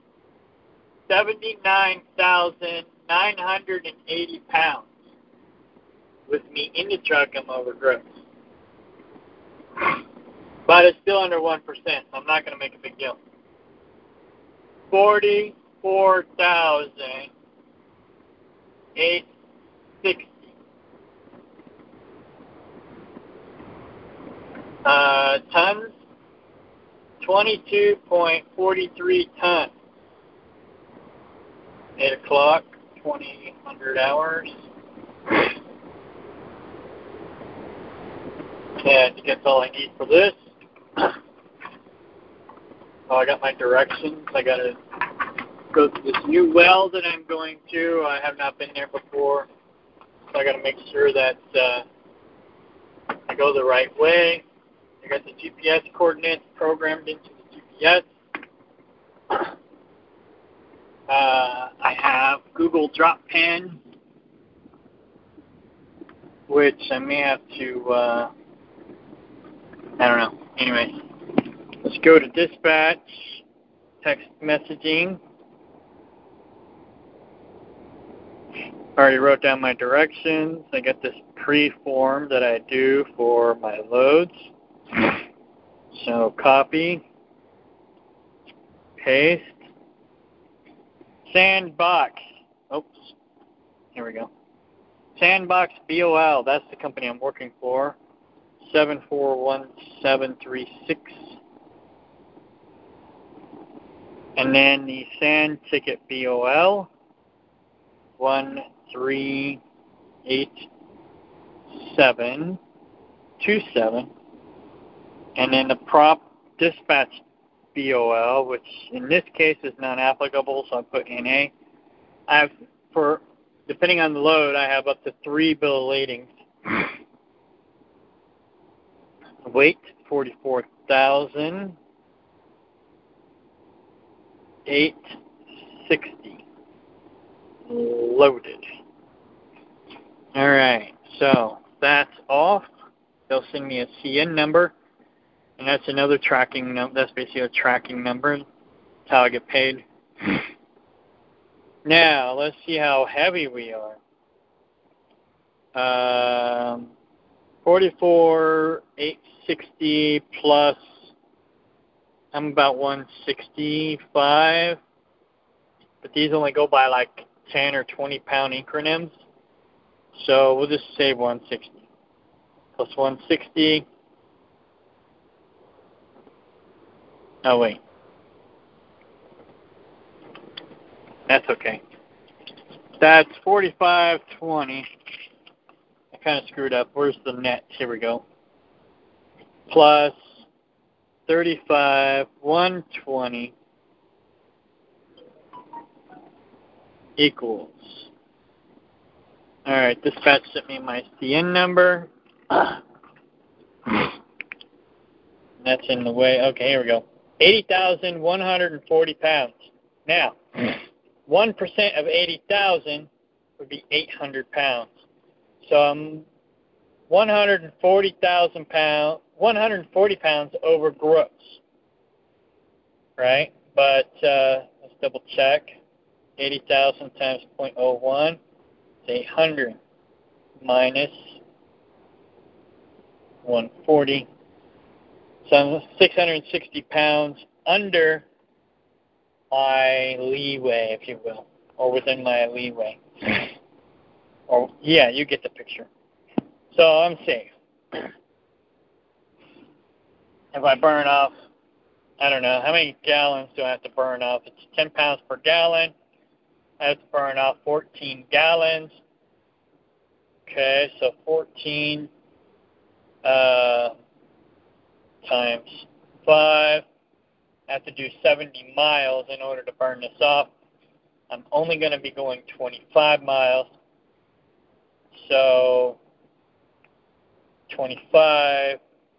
79,980 pounds. With me in the truck, I'm over gross. But it's still under 1%, so I'm not going to make a big deal. 44,860. Tons, 22.43 tons. 8 o'clock, 2000 hours. And that's all I need for this. Oh, I got my directions. I got to go to this new well that I'm going to. I have not been there before. So I got to make sure that I go the right way. I got the GPS coordinates programmed into the GPS. I have Google Drop Pen, which I may have to, I don't know. Anyway, let's go to dispatch, text messaging. Already wrote down my directions. I got this pre-form that I do for my loads. So copy, paste, Sandbox. Oops, here we go. Sandbox BOL, that's the company I'm working for. 741736. And then the Sand Ticket BOL 13827. And then the Prop Dispatch BOL, which in this case is non-applicable, so I put NA. I have, for depending on the load, I have up to 3 bill of ladings. Weight 44,860. Loaded. All right, so that's off. They'll send me a CN number, and that's another tracking number. That's basically a tracking number. That's how I get paid. Now, let's see how heavy we are. 44,860 plus. I'm about 165. But these only go by like 10 or 20 pound increments. So we'll just say 160. Plus 160. Oh, wait. That's okay. That's 4520. I kind of screwed up. Where's the net? Here we go. Plus 35,120 equals. All right, dispatch sent me my CN number. That's in the way. Okay, here we go. 80,140 pounds. Now, 1% of 80,000 would be 800 pounds. So I'm 140 pounds over gross. Right? But let's double check. 80,000 times 0.01 is 800 minus 140. So I'm 660 pounds under my leeway, if you will, or within my leeway. Or yeah, you get the picture. So I'm safe. If I burn off, I don't know, how many gallons do I have to burn off? It's 10 pounds per gallon. I have to burn off 14 gallons. Okay, so 14 times 5. I have to do 70 miles in order to burn this off. I'm only going to be going 25 miles. So 25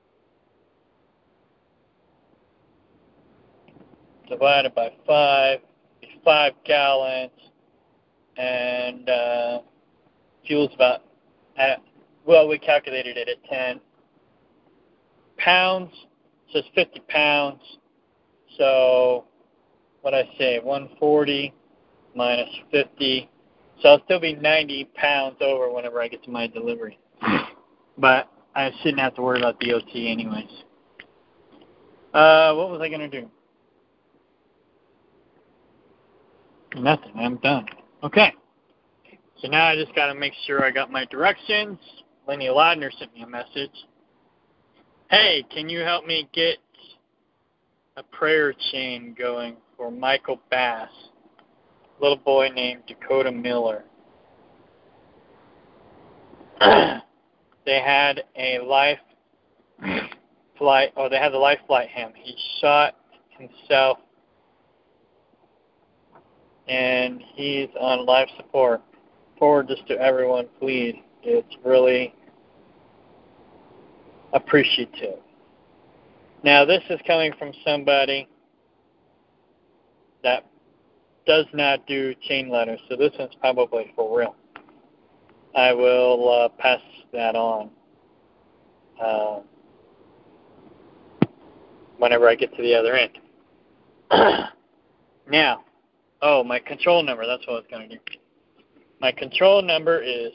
divided by 5 is 5 gallons. And fuel's about, we calculated it at 10 pounds. So it's 50 pounds. So what I say, 140 minus 50. So I'll still be 90 pounds over whenever I get to my delivery. But I shouldn't have to worry about the OT anyways. What was I going to do? Nothing. I'm done. Okay. So now I just got to make sure I got my directions. Lenny Ladner sent me a message. Hey, can you help me get a prayer chain going for Michael Bass, little boy named Dakota Miller? They had a life flight, they had the life flight him. He shot himself, and he's on life support. Forward this to everyone, please. It's really appreciative. Now, this is coming from somebody that does not do chain letters, so this one's probably for real. I will pass that on whenever I get to the other end. Now, my control number, that's what I was going to do. My control number is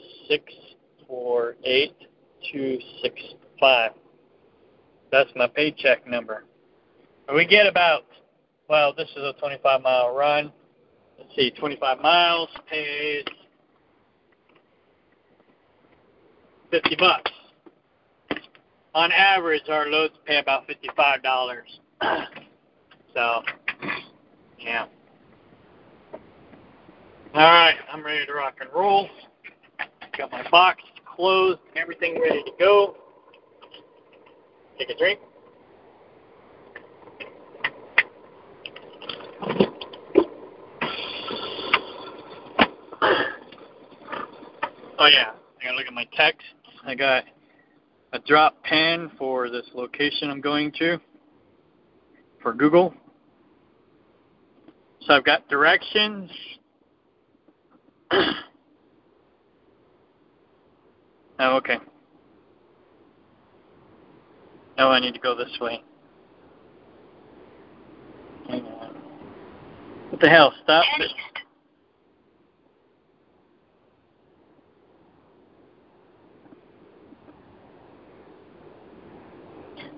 648265. That's my paycheck number. And we get about, this is a 25-mile run. Let's see, 25 miles pays $50. On average, our loads pay about $55. So, yeah. All right, I'm ready to rock and roll. Got my box closed, everything ready to go. Take a drink. Oh yeah, I gotta look at my text. I got a drop pin for this location I'm going to for Google. So I've got directions. Oh, okay. Oh, I need to go this way. Hang on. What the hell? Stop it.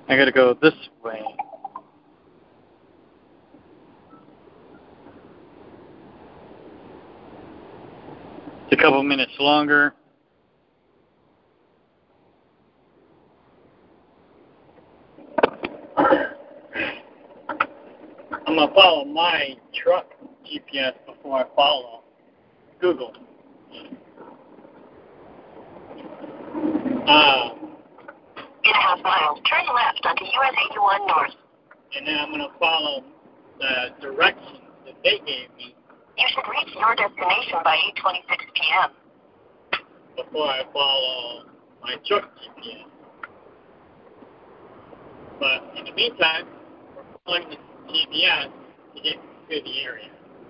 I gotta go this way. It's a couple minutes longer. I'm gonna follow my truck GPS before I follow Google. In a half mile, turn left onto US 81 North. And then I'm gonna follow the directions that they gave me. You should reach your destination by 8:26 p.m. Before I follow my truck GPS. But in the meantime, we're following the GPS to get to the area.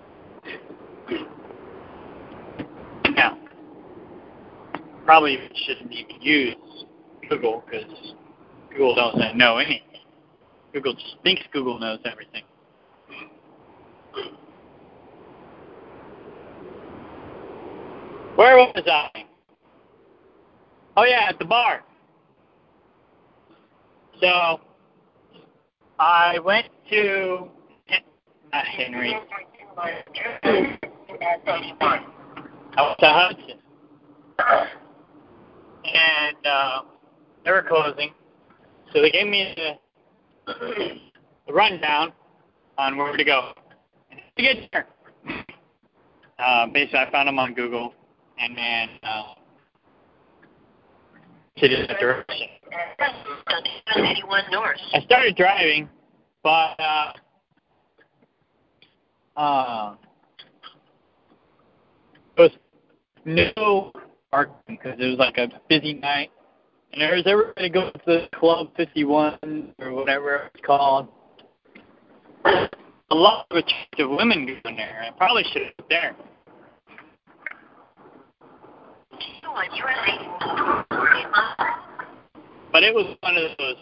Now, probably shouldn't even use Google because Google doesn't know anything. Google just thinks Google knows everything. Where was I? Oh yeah, at the bar. So I went to not Henry. I went to Hudson, and they were closing. So they gave me the rundown on where to go. And to get there, basically I found them on Google, and then to the direction. 81 North. I started driving, but it was no parking because it was like a busy night, and there was everybody going to the Club 51 or whatever it's called. A lot of attractive women going there. I probably should have been there. But it was one of those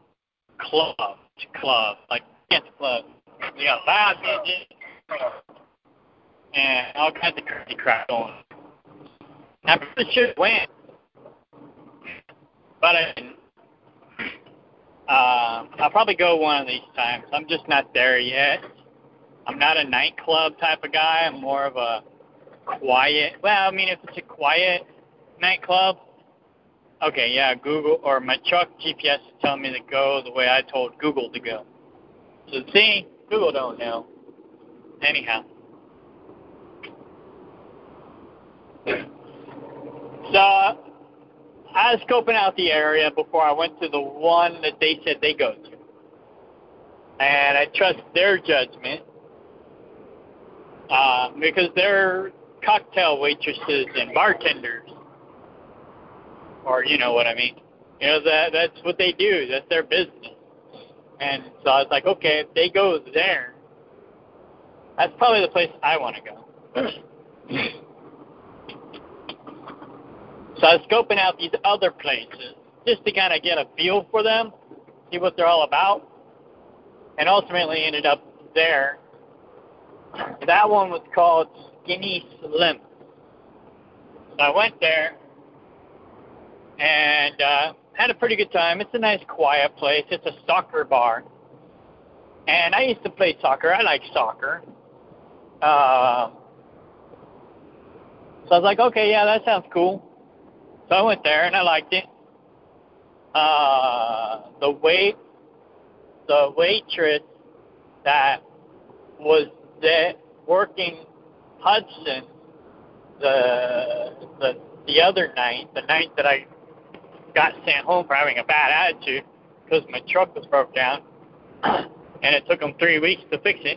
clubs, like dance clubs. You got loud music and all kinds of crazy crap going. I probably should have went, but I didn't. I'll probably go one of these times. I'm just not there yet. I'm not a nightclub type of guy. I'm more of a quiet. Well, I mean, if it's a quiet nightclub, okay, yeah, Google or my truck GPS is telling me to go the way I told Google to go. So see, Google don't know. Anyhow. So I was scoping out the area before I went to the one that they said they go to. And I trust their judgment because they're cocktail waitresses and bartenders. Or you know what I mean. You know, that's what they do. That's their business. And so I was like, okay, if they go there, that's probably the place I want to go. So I was scoping out these other places just to kind of get a feel for them, see what they're all about, and ultimately ended up there. That one was called Skinny Slim. So I went there and had a pretty good time. It's a nice, quiet place. It's a soccer bar. And I used to play soccer. I like soccer. So I was like, okay, yeah, that sounds cool. So I went there, and I liked it. The waitress that was there working Hudson the other night, the night that I got sent home for having a bad attitude because my truck was broke down, and it took them 3 weeks to fix it.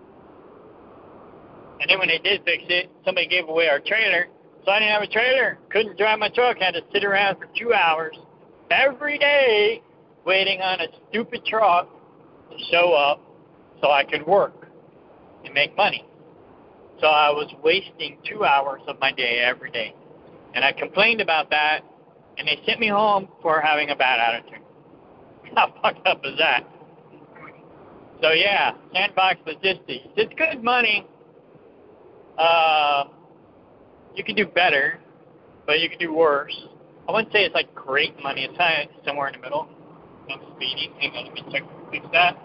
And then when they did fix it, somebody gave away our trailer, so I didn't have a trailer. Couldn't drive my truck. Had to sit around for 2 hours every day waiting on a stupid truck to show up so I could work and make money. So I was wasting 2 hours of my day every day. And I complained about that, and they sent me home for having a bad attitude. How fucked up is that? So yeah, Sandbox Logistics. It's good money. You could do better, but you could do worse. I wouldn't say it's like great money. It's kind of somewhere in the middle. I'm speeding. Hang on, let me fix that.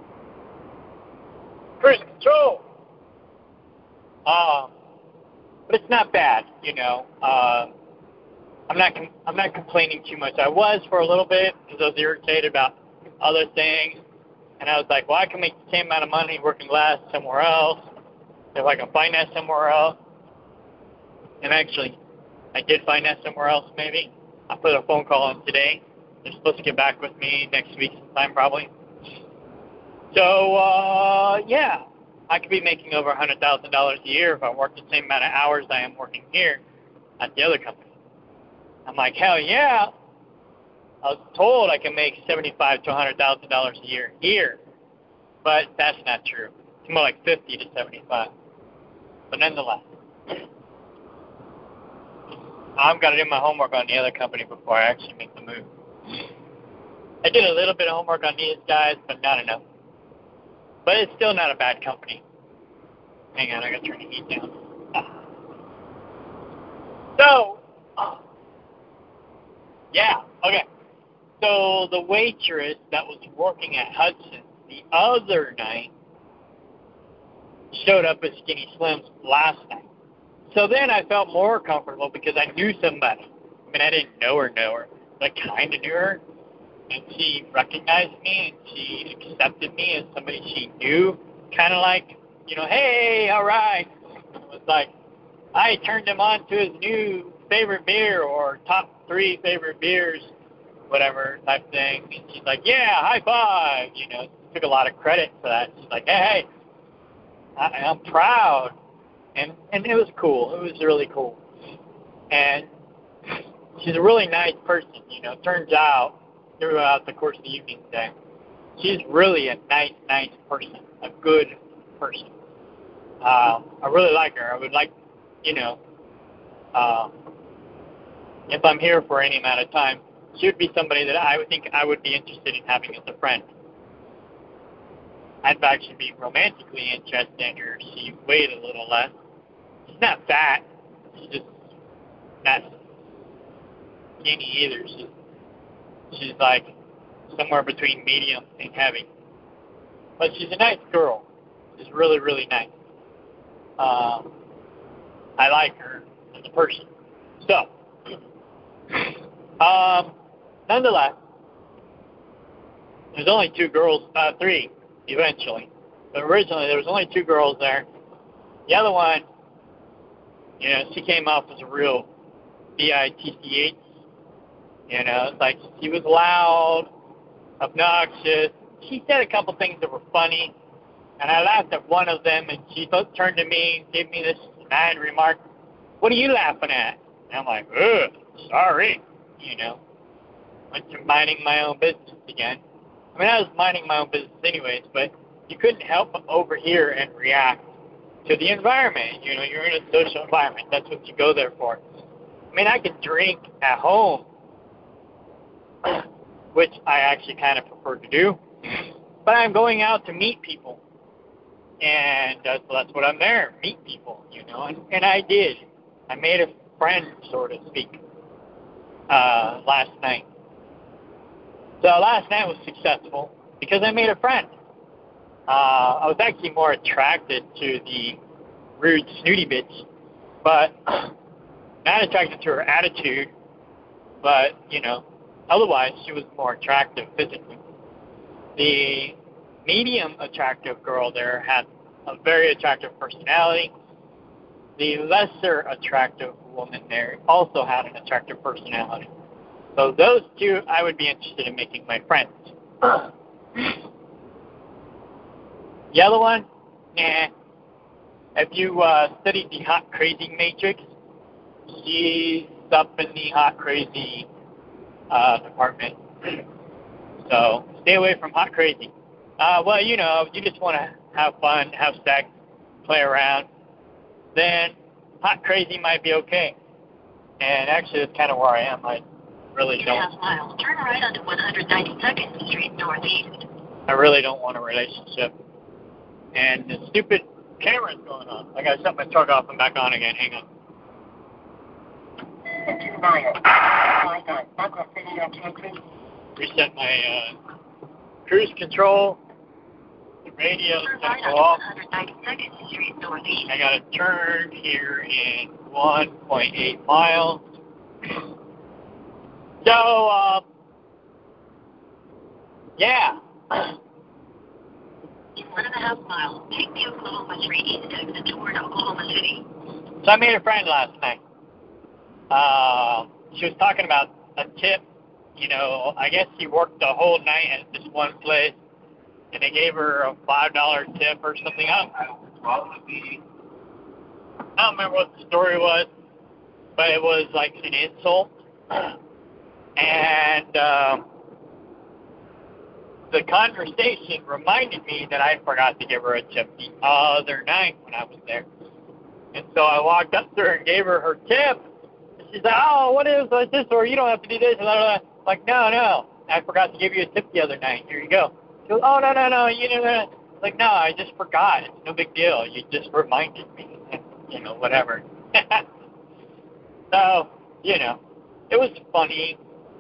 Cruise control. But it's not bad, you know. I'm not complaining too much. I was for a little bit because I was irritated about other things, and I was like, well, I can make the same amount of money working less somewhere else if I can find that somewhere else. And actually, I did find that somewhere else. Maybe I put a phone call in today. They're supposed to get back with me next week sometime, probably. So yeah, I could be making over $100,000 a year if I worked the same amount of hours I am working here at the other company. I'm like, hell yeah. I was told I can make $75,000 to $100,000 a year here, but that's not true. It's more like 50 to 75. But nonetheless, I've got to do my homework on the other company before I actually make the move. I did a little bit of homework on these guys, but not enough. But it's still not a bad company. Hang on, I got to turn the heat down. So, yeah, okay. So the waitress that was working at Hudson the other night showed up at Skinny Slim's last night. So then I felt more comfortable because I knew somebody. I mean, I didn't know her, but I kind of knew her. And she recognized me, and she accepted me as somebody she knew. Kind of like, you know, hey, all right. It was like, I turned him on to his new favorite beer or top 3 favorite beers, whatever type thing. And she's like, yeah, high five. You know, took a lot of credit for that. She's like, hey, I'm proud. And it was cool. It was really cool. And she's a really nice person, you know. Turns out, throughout the course of the evening today, she's really a nice person, a good person. I really like her. I would like, you know, if I'm here for any amount of time, she would be somebody that I would think I would be interested in having as a friend. I'd actually be romantically interested in her if she weighed a little less. She's not fat. She's just not skinny either. She's like somewhere between medium and heavy. But she's a nice girl. She's really, really nice. I like her as a person. So, nonetheless, there's only 2 girls, 3 eventually. But originally there was only 2 girls there. The other one, you know, she came off as a real bitch. You know, it's like she was loud, obnoxious. She said a couple things that were funny, and I laughed at one of them, and she turned to me and gave me this snide remark, what are you laughing at? And I'm like, ugh, sorry, you know. Went to minding my own business again. I mean, I was minding my own business anyways, but you couldn't help but overhear and react to the environment. You know, you're in a social environment. That's what you go there for. I mean, I could drink at home, which I actually kind of prefer to do, but I'm going out to meet people, and so that's what I'm there, meet people, you know, and I did. I made a friend, so to speak, last night. So last night was successful because I made a friend. I was actually more attracted to the rude, snooty bitch, but not attracted to her attitude, but, you know, otherwise she was more attractive physically. The medium attractive girl there had a very attractive personality. The lesser attractive woman there also had an attractive personality. So those 2 I would be interested in making my friends. The other one, nah. If you studied the Hot Crazy Matrix, she's up in the Hot Crazy department. So stay away from Hot Crazy. Well, you know, you just want to have fun, have sex, play around, then Hot Crazy might be okay. And actually, that's kind of where I am. I really don't. 2.5 miles. Turn right onto 192nd Street Northeast. I really don't want a relationship. And the stupid camera's going on. I got to shut my truck off and back on again. Hang on. 2 miles. Right on Buckle City Country. reset my cruise control. The radio's going to go off. I got a turn here in 1.8 miles. So, yeah. In 1.5 miles, take the Oklahoma 3 East exit toward Oklahoma City. So I made a friend last night. She was talking about a tip. You know, I guess she worked the whole night at this one place, and they gave her a $5 tip or something. I don't remember what the story was, but it was like an insult. And the conversation reminded me that I forgot to give her a tip the other night when I was there. And so I walked up to her and gave her her tip. And she's like, oh, what is this? Or you don't have to do this. And I'm like, no. I forgot to give you a tip the other night. Here you go. She goes, oh, no. You know, like, no, I just forgot. It's no big deal. You just reminded me. You know, whatever. So, you know, it was funny.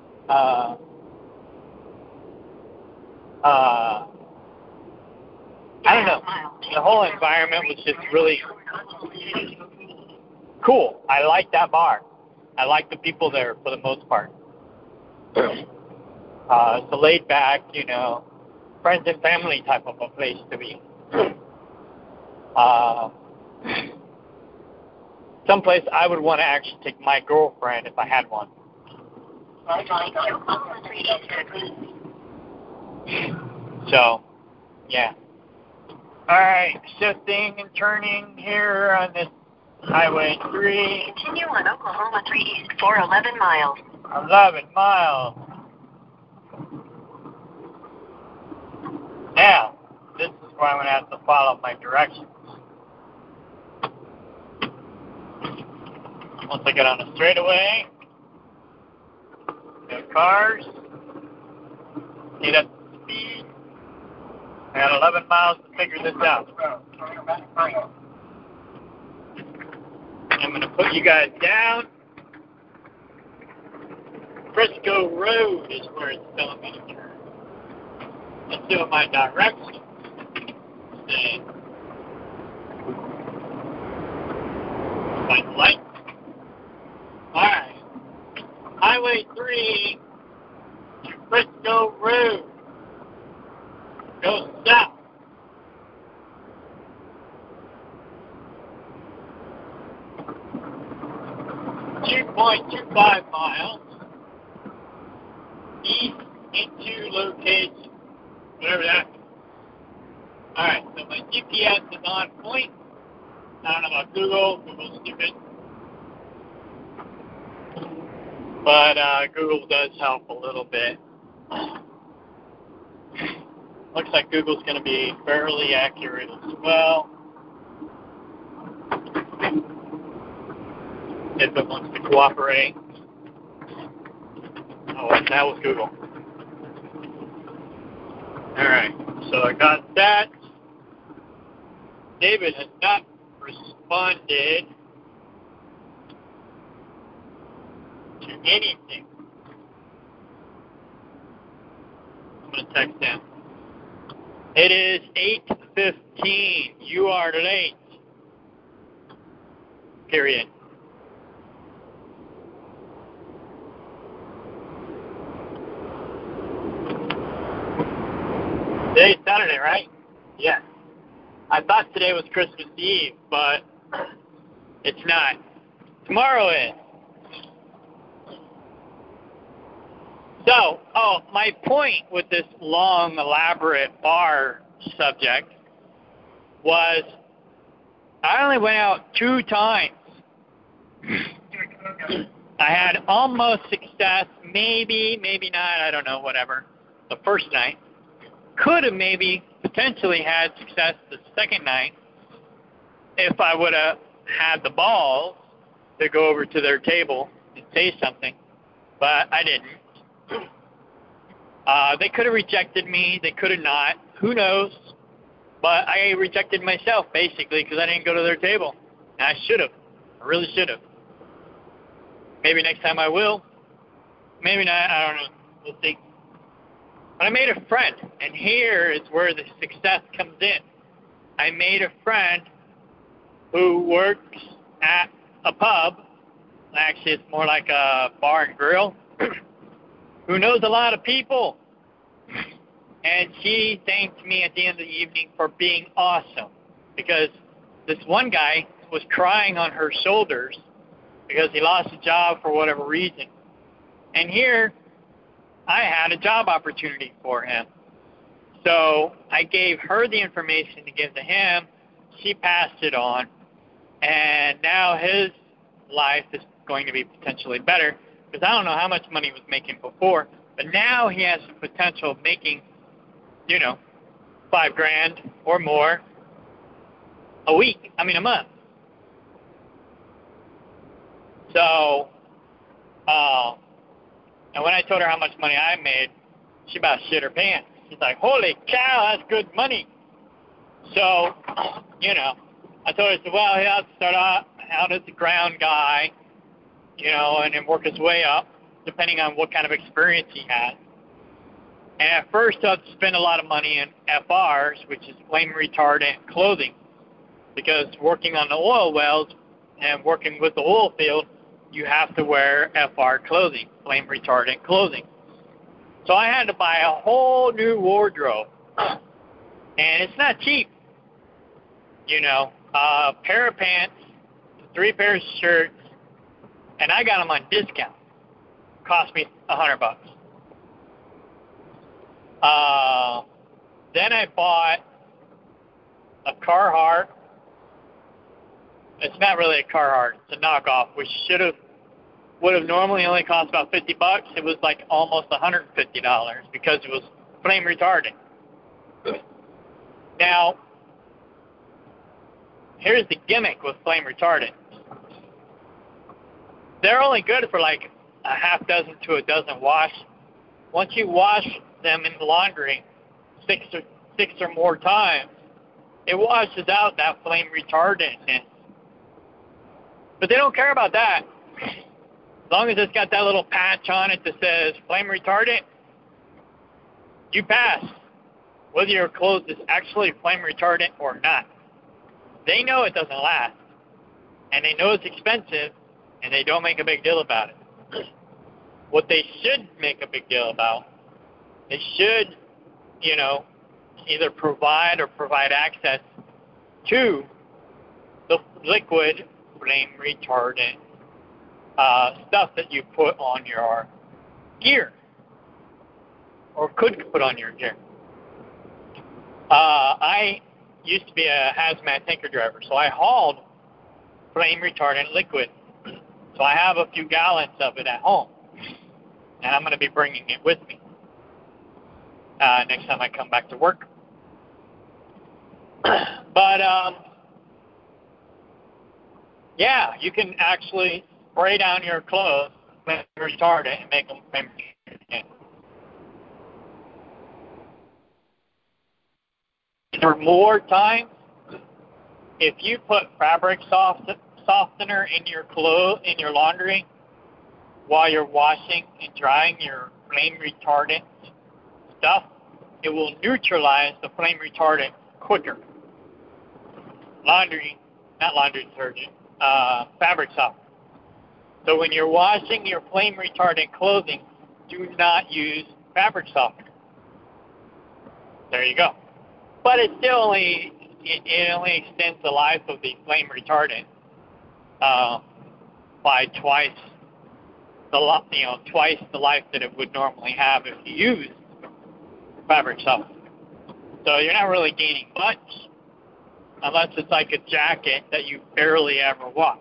I don't know. The whole environment was just really cool. I like that bar. I like the people there for the most part. It's a laid back, you know, friends and family type of a place to be. Someplace I would want to actually take my girlfriend if I had one. So, yeah. Alright, shifting and turning here on this Highway 3. Continue on Oklahoma 3 East for 11 miles. 11 miles. Now, this is where I'm going to have to follow my directions. Once I get on the straightaway, no cars, get up to speed. I got 11 miles to figure this out. I'm going to put you guys down. Frisco Road is where it's telling me to turn. Let's do my directions. Then find the light. Alright. Highway 3 to Frisco Road. Go south. .25 miles east into location, whatever that means. Alright, so my GPS is on point. I don't know about Google. Google's stupid. But Google does help a little bit. Looks like Google's going to be fairly accurate as well. If it wants to cooperate. Oh, that was Google. Alright, so I got that. David has not responded to anything. I'm going to text him. It is 8:15. You are late. Period. Today's Saturday, right? Yes. I thought today was Christmas Eve, but it's not. Tomorrow is. So, my point with this long, elaborate bar subject was I only went out 2 times. I had almost success, maybe not, I don't know, whatever, the first night. Could have maybe potentially had success the second night if I would have had the balls to go over to their table and say something, but I didn't. They could have rejected me. They could have not. Who knows? But I rejected myself, basically, because I didn't go to their table. And I should have. I really should have. Maybe next time I will. Maybe not. I don't know. We'll see. But I made a friend, and here is where the success comes in. I made a friend who works at a pub. Actually, it's more like a bar and grill, who knows a lot of people. And she thanked me at the end of the evening for being awesome, because this one guy was crying on her shoulders because he lost a job for whatever reason. And here, I had a job opportunity for him. So I gave her the information to give to him. She passed it on. And now his life is going to be potentially better, because I don't know how much money he was making before, but now he has the potential of making, $5,000 or more a month. So, and when I told her how much money I made, she about shit her pants. She's like, holy cow, that's good money. So, I told her, I said, well, he'll have to start out as a ground guy, and then work his way up, depending on what kind of experience he has. And at first, he'll have to spend a lot of money in FRs, which is flame retardant clothing, because working on the oil wells and working with the oil field, you have to wear FR clothing, flame retardant clothing. So I had to buy a whole new wardrobe, and it's not cheap. A pair of pants, 3 pairs of shirts, and I got them on discount. Cost me $100. Then I bought a Carhartt. It's not really a Carhartt. It's a knockoff, which would have normally only cost about $50. It was like almost $150 because it was flame retardant. Now, here's the gimmick with flame retardant. They're only good for like a half dozen to a dozen wash. Once you wash them in the laundry six or more times, it washes out that flame retardantness. But they don't care about that. As long as it's got that little patch on it that says flame retardant, you pass, whether your clothes is actually flame retardant or not. They know it doesn't last, and they know it's expensive, and they don't make a big deal about it. What they should make a big deal about, they should, either provide access to the liquid flame retardant stuff that you put on your gear, or could put on your gear. I used to be a hazmat tanker driver, so I hauled flame retardant liquid. So I have a few gallons of it at home, and I'm going to be bringing it with me next time I come back to work. But yeah, you can actually spray down your clothes with retardant and make them flame retardant. For more time, if you put fabric softener in your laundry while you're washing and drying your flame retardant stuff, it will neutralize the flame retardant quicker. Fabric softener. So when you're washing your flame retardant clothing, do not use fabric softener. There you go. But it only extends the life of the flame retardant by twice the life that it would normally have if you use fabric softener. So you're not really gaining much, unless it's like a jacket that you barely ever wash.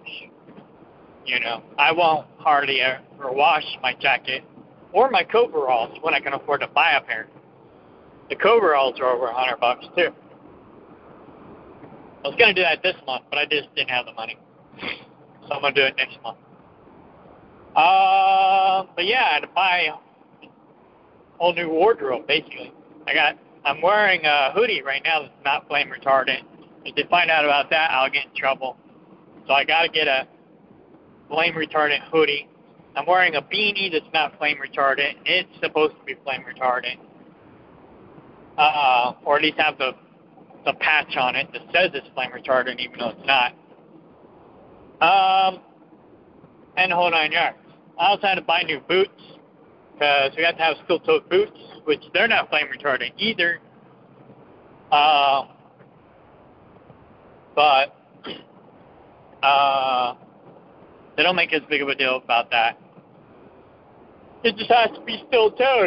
I won't hardly ever wash my jacket or my coveralls when I can afford to buy a pair. The coveralls are over $100 too. I was going to do that this month, but I just didn't have the money. So I'm going to do it next month. But yeah, I had to buy a whole new wardrobe, basically. I'm wearing a hoodie right now that's not flame retardant. If they find out about that, I'll get in trouble. So I got to get a flame retardant hoodie. I'm wearing a beanie that's not flame retardant. It's supposed to be flame retardant. or at least have the patch on it that says it's flame retardant, even though it's not. And the whole 9 yards. I also had to buy new boots, because we have to have steel-toed boots, which they're not flame retardant either. But they don't make as big of a deal about that. It just has to be steel-toed.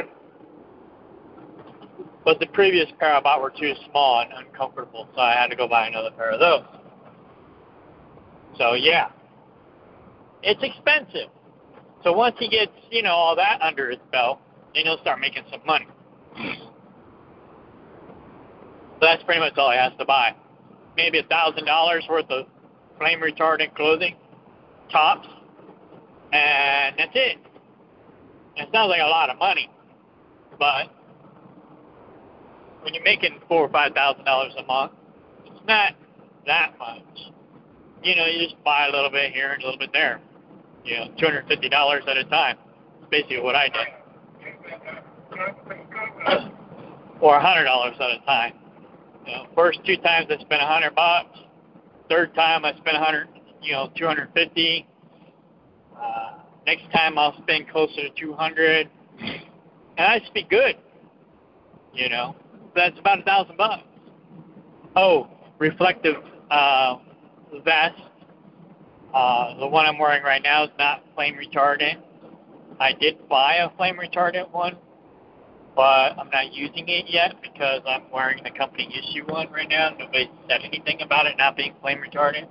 But the previous pair I bought were too small and uncomfortable, so I had to go buy another pair of those. So, yeah. It's expensive. So once he gets, all that under his belt, then he'll start making some money. So that's pretty much all he has to buy. Maybe $1,000 worth of flame retardant clothing, tops, and that's it. It sounds like a lot of money, but when you're making $4,000 or $5,000 a month, it's not that much. You just buy a little bit here and a little bit there. $250 at a time. That's basically what I did. Or $100 at a time. First 2 times I spent $100. Third time I spent $250. Next time I'll spend closer to $200. And I should be good. That's about $1,000. Oh, reflective vest. The one I'm wearing right now is not flame retardant. I did buy a flame retardant one, but I'm not using it yet because I'm wearing the company issue one right now. Nobody said anything about it not being flame retardant.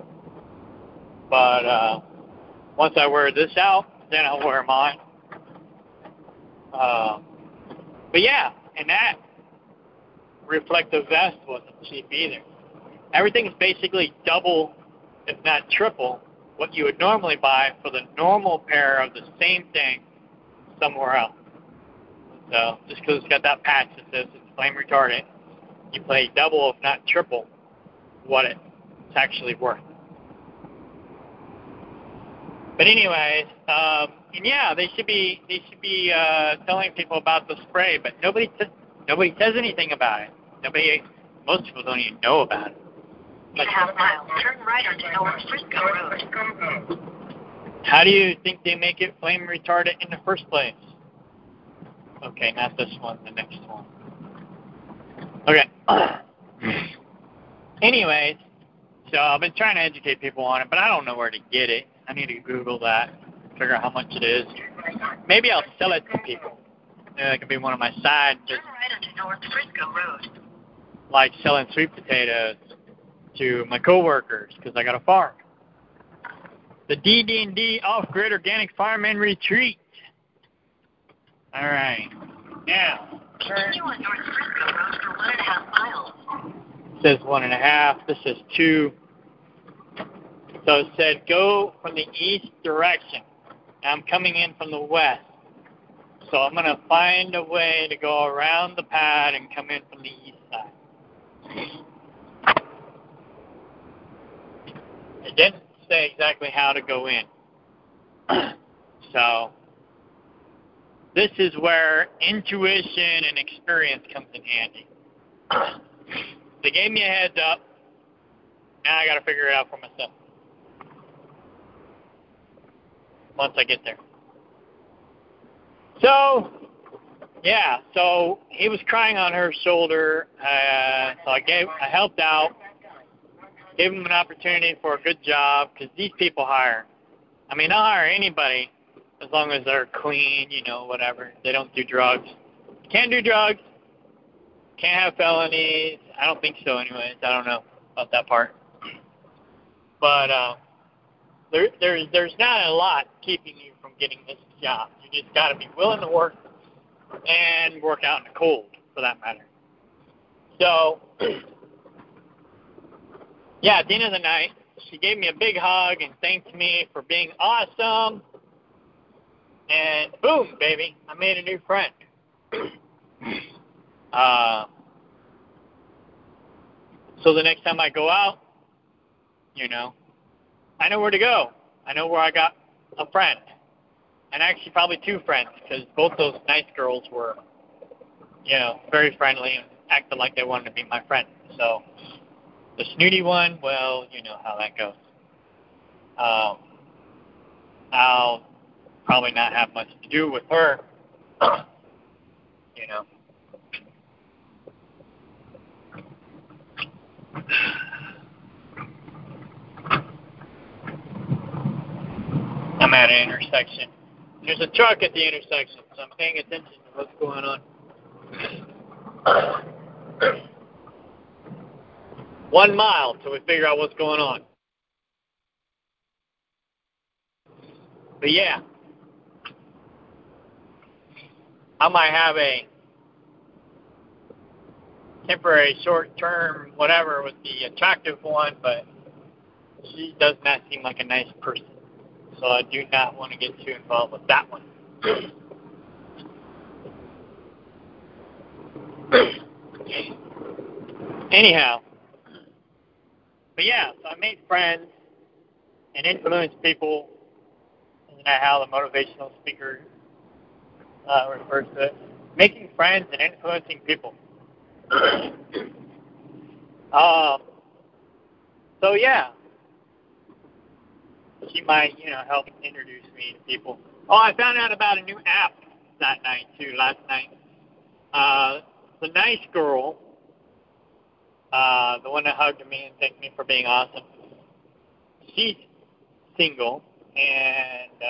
But once I wear this out, then I'll wear mine. But yeah, and that reflective vest wasn't cheap either. Everything's basically double, if not triple, what you would normally buy for the normal pair of the same thing somewhere else. So just because it's got that patch that says it's flame retardant, you pay double, if not triple, what it's actually worth. But anyways, and yeah, they should be telling people about the spray, but nobody says anything about it. Most people don't even know about it. In half mile, turn right onto North Frisco Road. How do you think they make it flame retardant in the first place? Okay, not this one, the next one. Okay. Anyways, so I've been trying to educate people on it, but I don't know where to get it. I need to Google that, figure out how much it is. Maybe I'll sell it to people. That could be one of my side businesses. Turn right onto North Frisco Road. Like selling sweet potatoes to my coworkers, because I got a farm. The DD&D Off-Grid Organic Farming Retreat. All right. Now, continue on North Frisco Road for 1.5 miles. It says 1.5. This is 2. So it said go from the east direction. I'm coming in from the west. So I'm going to find a way to go around the pad and come in from the east side. It didn't say exactly how to go in. So this is where intuition and experience comes in handy. They gave me a heads up. Now I got to figure it out for myself. Once I get there. So, yeah. So he was crying on her shoulder. So I helped out. Gave him an opportunity for a good job, because these people hire. I mean, they'll hire anybody as long as they're clean, whatever. They don't do drugs. Can't do drugs. Can't have felonies. I don't think so anyways. I don't know about that part. But there's not a lot keeping you from getting this job. You just got to be willing to work and work out in the cold, for that matter. So, yeah, at the end of the night, she gave me a big hug and thanked me for being awesome. And boom, baby, I made a new friend. So the next time I go out, I know where to go. I know where I got a friend. And actually probably 2 friends, because both those nice girls were very friendly and acted like they wanted to be my friend. So the snooty one, well, you know how that goes. I'll probably not have much to do with her, you know. I'm at an intersection. There's a truck at the intersection, so I'm paying attention to what's going on. 1 mile till we figure out what's going on. But yeah, I might have a temporary, short-term, whatever with the attractive one, but she does not seem like a nice person. So I do not want to get too involved with that one. Anyhow, but yeah, so I made friends and influenced people. Isn't that how the motivational speaker refers to it? Making friends and influencing people. So yeah, she might, help introduce me to people. Oh, I found out about a new app that night too, last night. The nice girl, the one that hugged me and thanked me for being awesome, she's single, and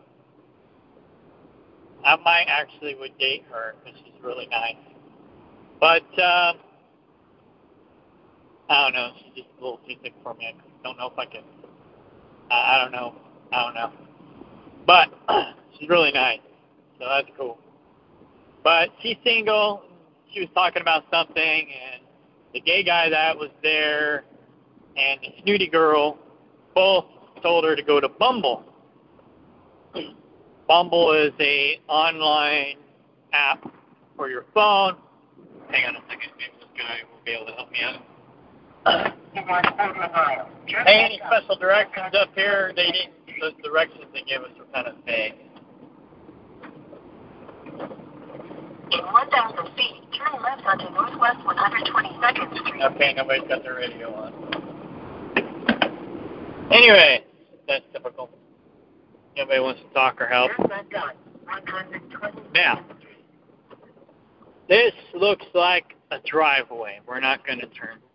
I might actually would date her because she's really nice. But I don't know, she's just a little too thick for me. I don't know if I can. I don't know. But she's really nice, so that's cool. But she's single. She was talking about something, and the gay guy that was there and the snooty girl both told her to go to Bumble. Bumble is a online app for your phone. Hang on a second. Maybe this guy will be able to help me out. Hey, any special directions up here? They didn't. The directions they gave us were kind of vague. In 1,000 feet, turn left onto Northwest 122nd Street. Okay, nobody's got their radio on. Anyway, that's typical. Nobody wants to talk or help. Now, this looks like a driveway. We're not going to turn